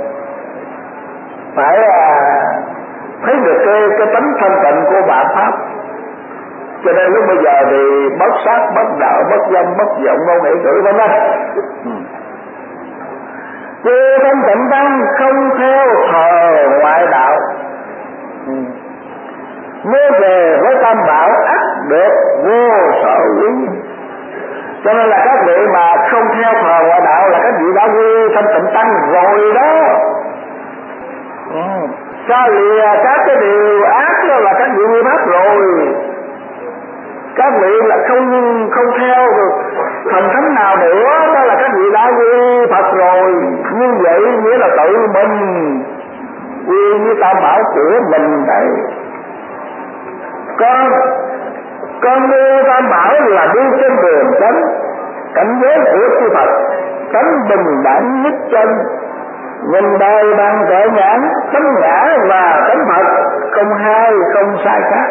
phải à, thấy được cái cái tánh thanh tịnh của vạn pháp. Cho nên lúc bây giờ thì bất sát, bất đạo, bất dâm, bất vọng, ngôn ngữ ngữ vân vân. Quy thanh tịnh tâm không theo thờ ngoại đạo, nếu về với Tam Bảo ắt được vô sở quý. Cho nên là các vị mà không theo thờ ngoại đạo là các vị đã quy thanh tịnh tăng rồi đó. Ừ. Xa lìa các cái điều ác đó là các vị quy pháp rồi. Các vị là không không theo thần thánh nào nữa, đó là các vị đã quy Phật rồi. Như vậy nghĩa là tự mình quy với Tam Bảo của mình đấy. Con con đi Tam Bảo là đi trên đường chánh, cảnh giới của chư Phật, tánh bình đẳng nhất chân, nhìn đời bằng tuệ nhãn, tánh ngã và tánh Phật không hai không sai khác.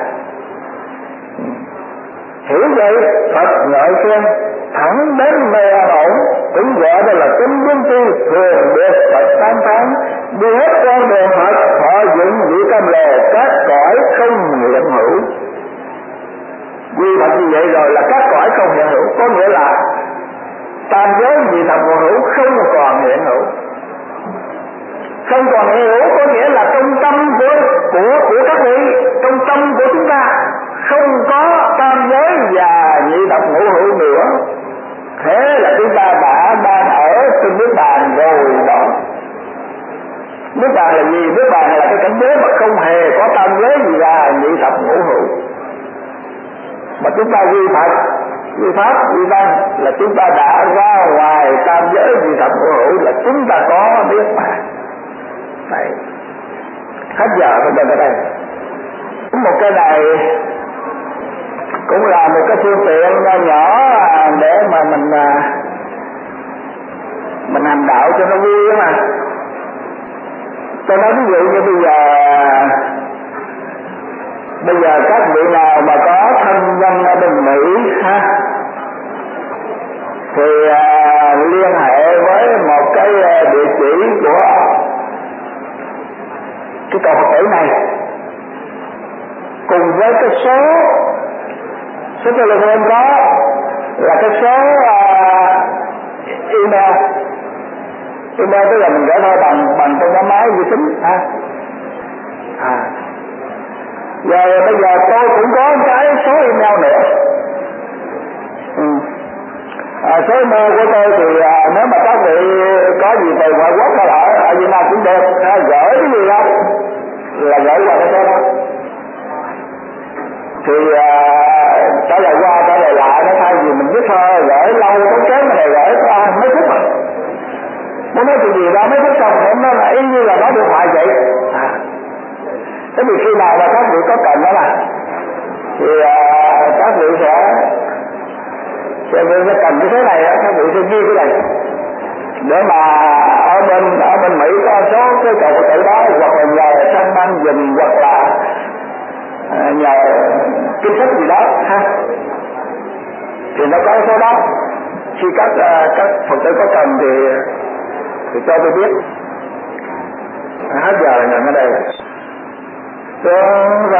Hiểu vậy Phật ngợi khen thẳng đến nơi an ổn, cũng gọi đây là tính biến tri thường được Phật tán thán. Đi hết con đường Phật họ dụng vị cam lồ các cõi không hiện hữu. Quy Phật như vậy rồi là các cõi không hiện hữu, có nghĩa là tam giới vì thập còn hữu không còn hiện hữu. Không còn hiện hữu có nghĩa là trung tâm của của của chúng ta vi Phật, vi pháp, vi văn là chúng ta đã ra ngoài tam giới vi phạm của hữu, là chúng ta có biết mà. Đấy. Hết giờ phải đến ở đây. Một cái này cũng là một cái phương tiện nhỏ nhỏ để mà mình mình hành đạo cho nó vui mà. Tôi nói ví dụ như bây giờ bây giờ các vị nào mà có thân nhân ở bên Mỹ ha, thì à, liên hệ với một cái địa chỉ của cái cầu Phật tử này cùng với cái số số telephone có là cái số uh, email email tức là mình gửi thôi bằng bằng trong cái máy vi tính ha. À giờ bây giờ tôi cũng có cái số email nữa. Ừ. À, số email của tôi thì à, nếu mà các vị có gì từ ngoại quốc hay ở ở Việt Nam cũng được, à, gửi cái gì đó là gửi qua cái số đó thì à, trả lời qua trả lời lại, nó thay vì mình viết thơ gửi lâu tốn kém mà này gửi à, mấy phút rồi muốn nói chuyện gì đó mấy phút xong thì nó là y như là nói điện thoại vậy. À thế thì khi nào mà các vị có cần đó là thì à, các vị sẽ sẽ sẽ cần cái thế này đó, các vị sẽ ghi cái này để mà ở bên ở bên Mỹ có số cái cầu Phật tử đó, hoặc là nhờ sang băng dùm, hoặc là à, nhờ kinh sách gì đó ha, thì nó có số đó. Khi các uh, các Phật tử có cần thì thì cho tôi biết. À, hết giờ ngừng ở đây. Con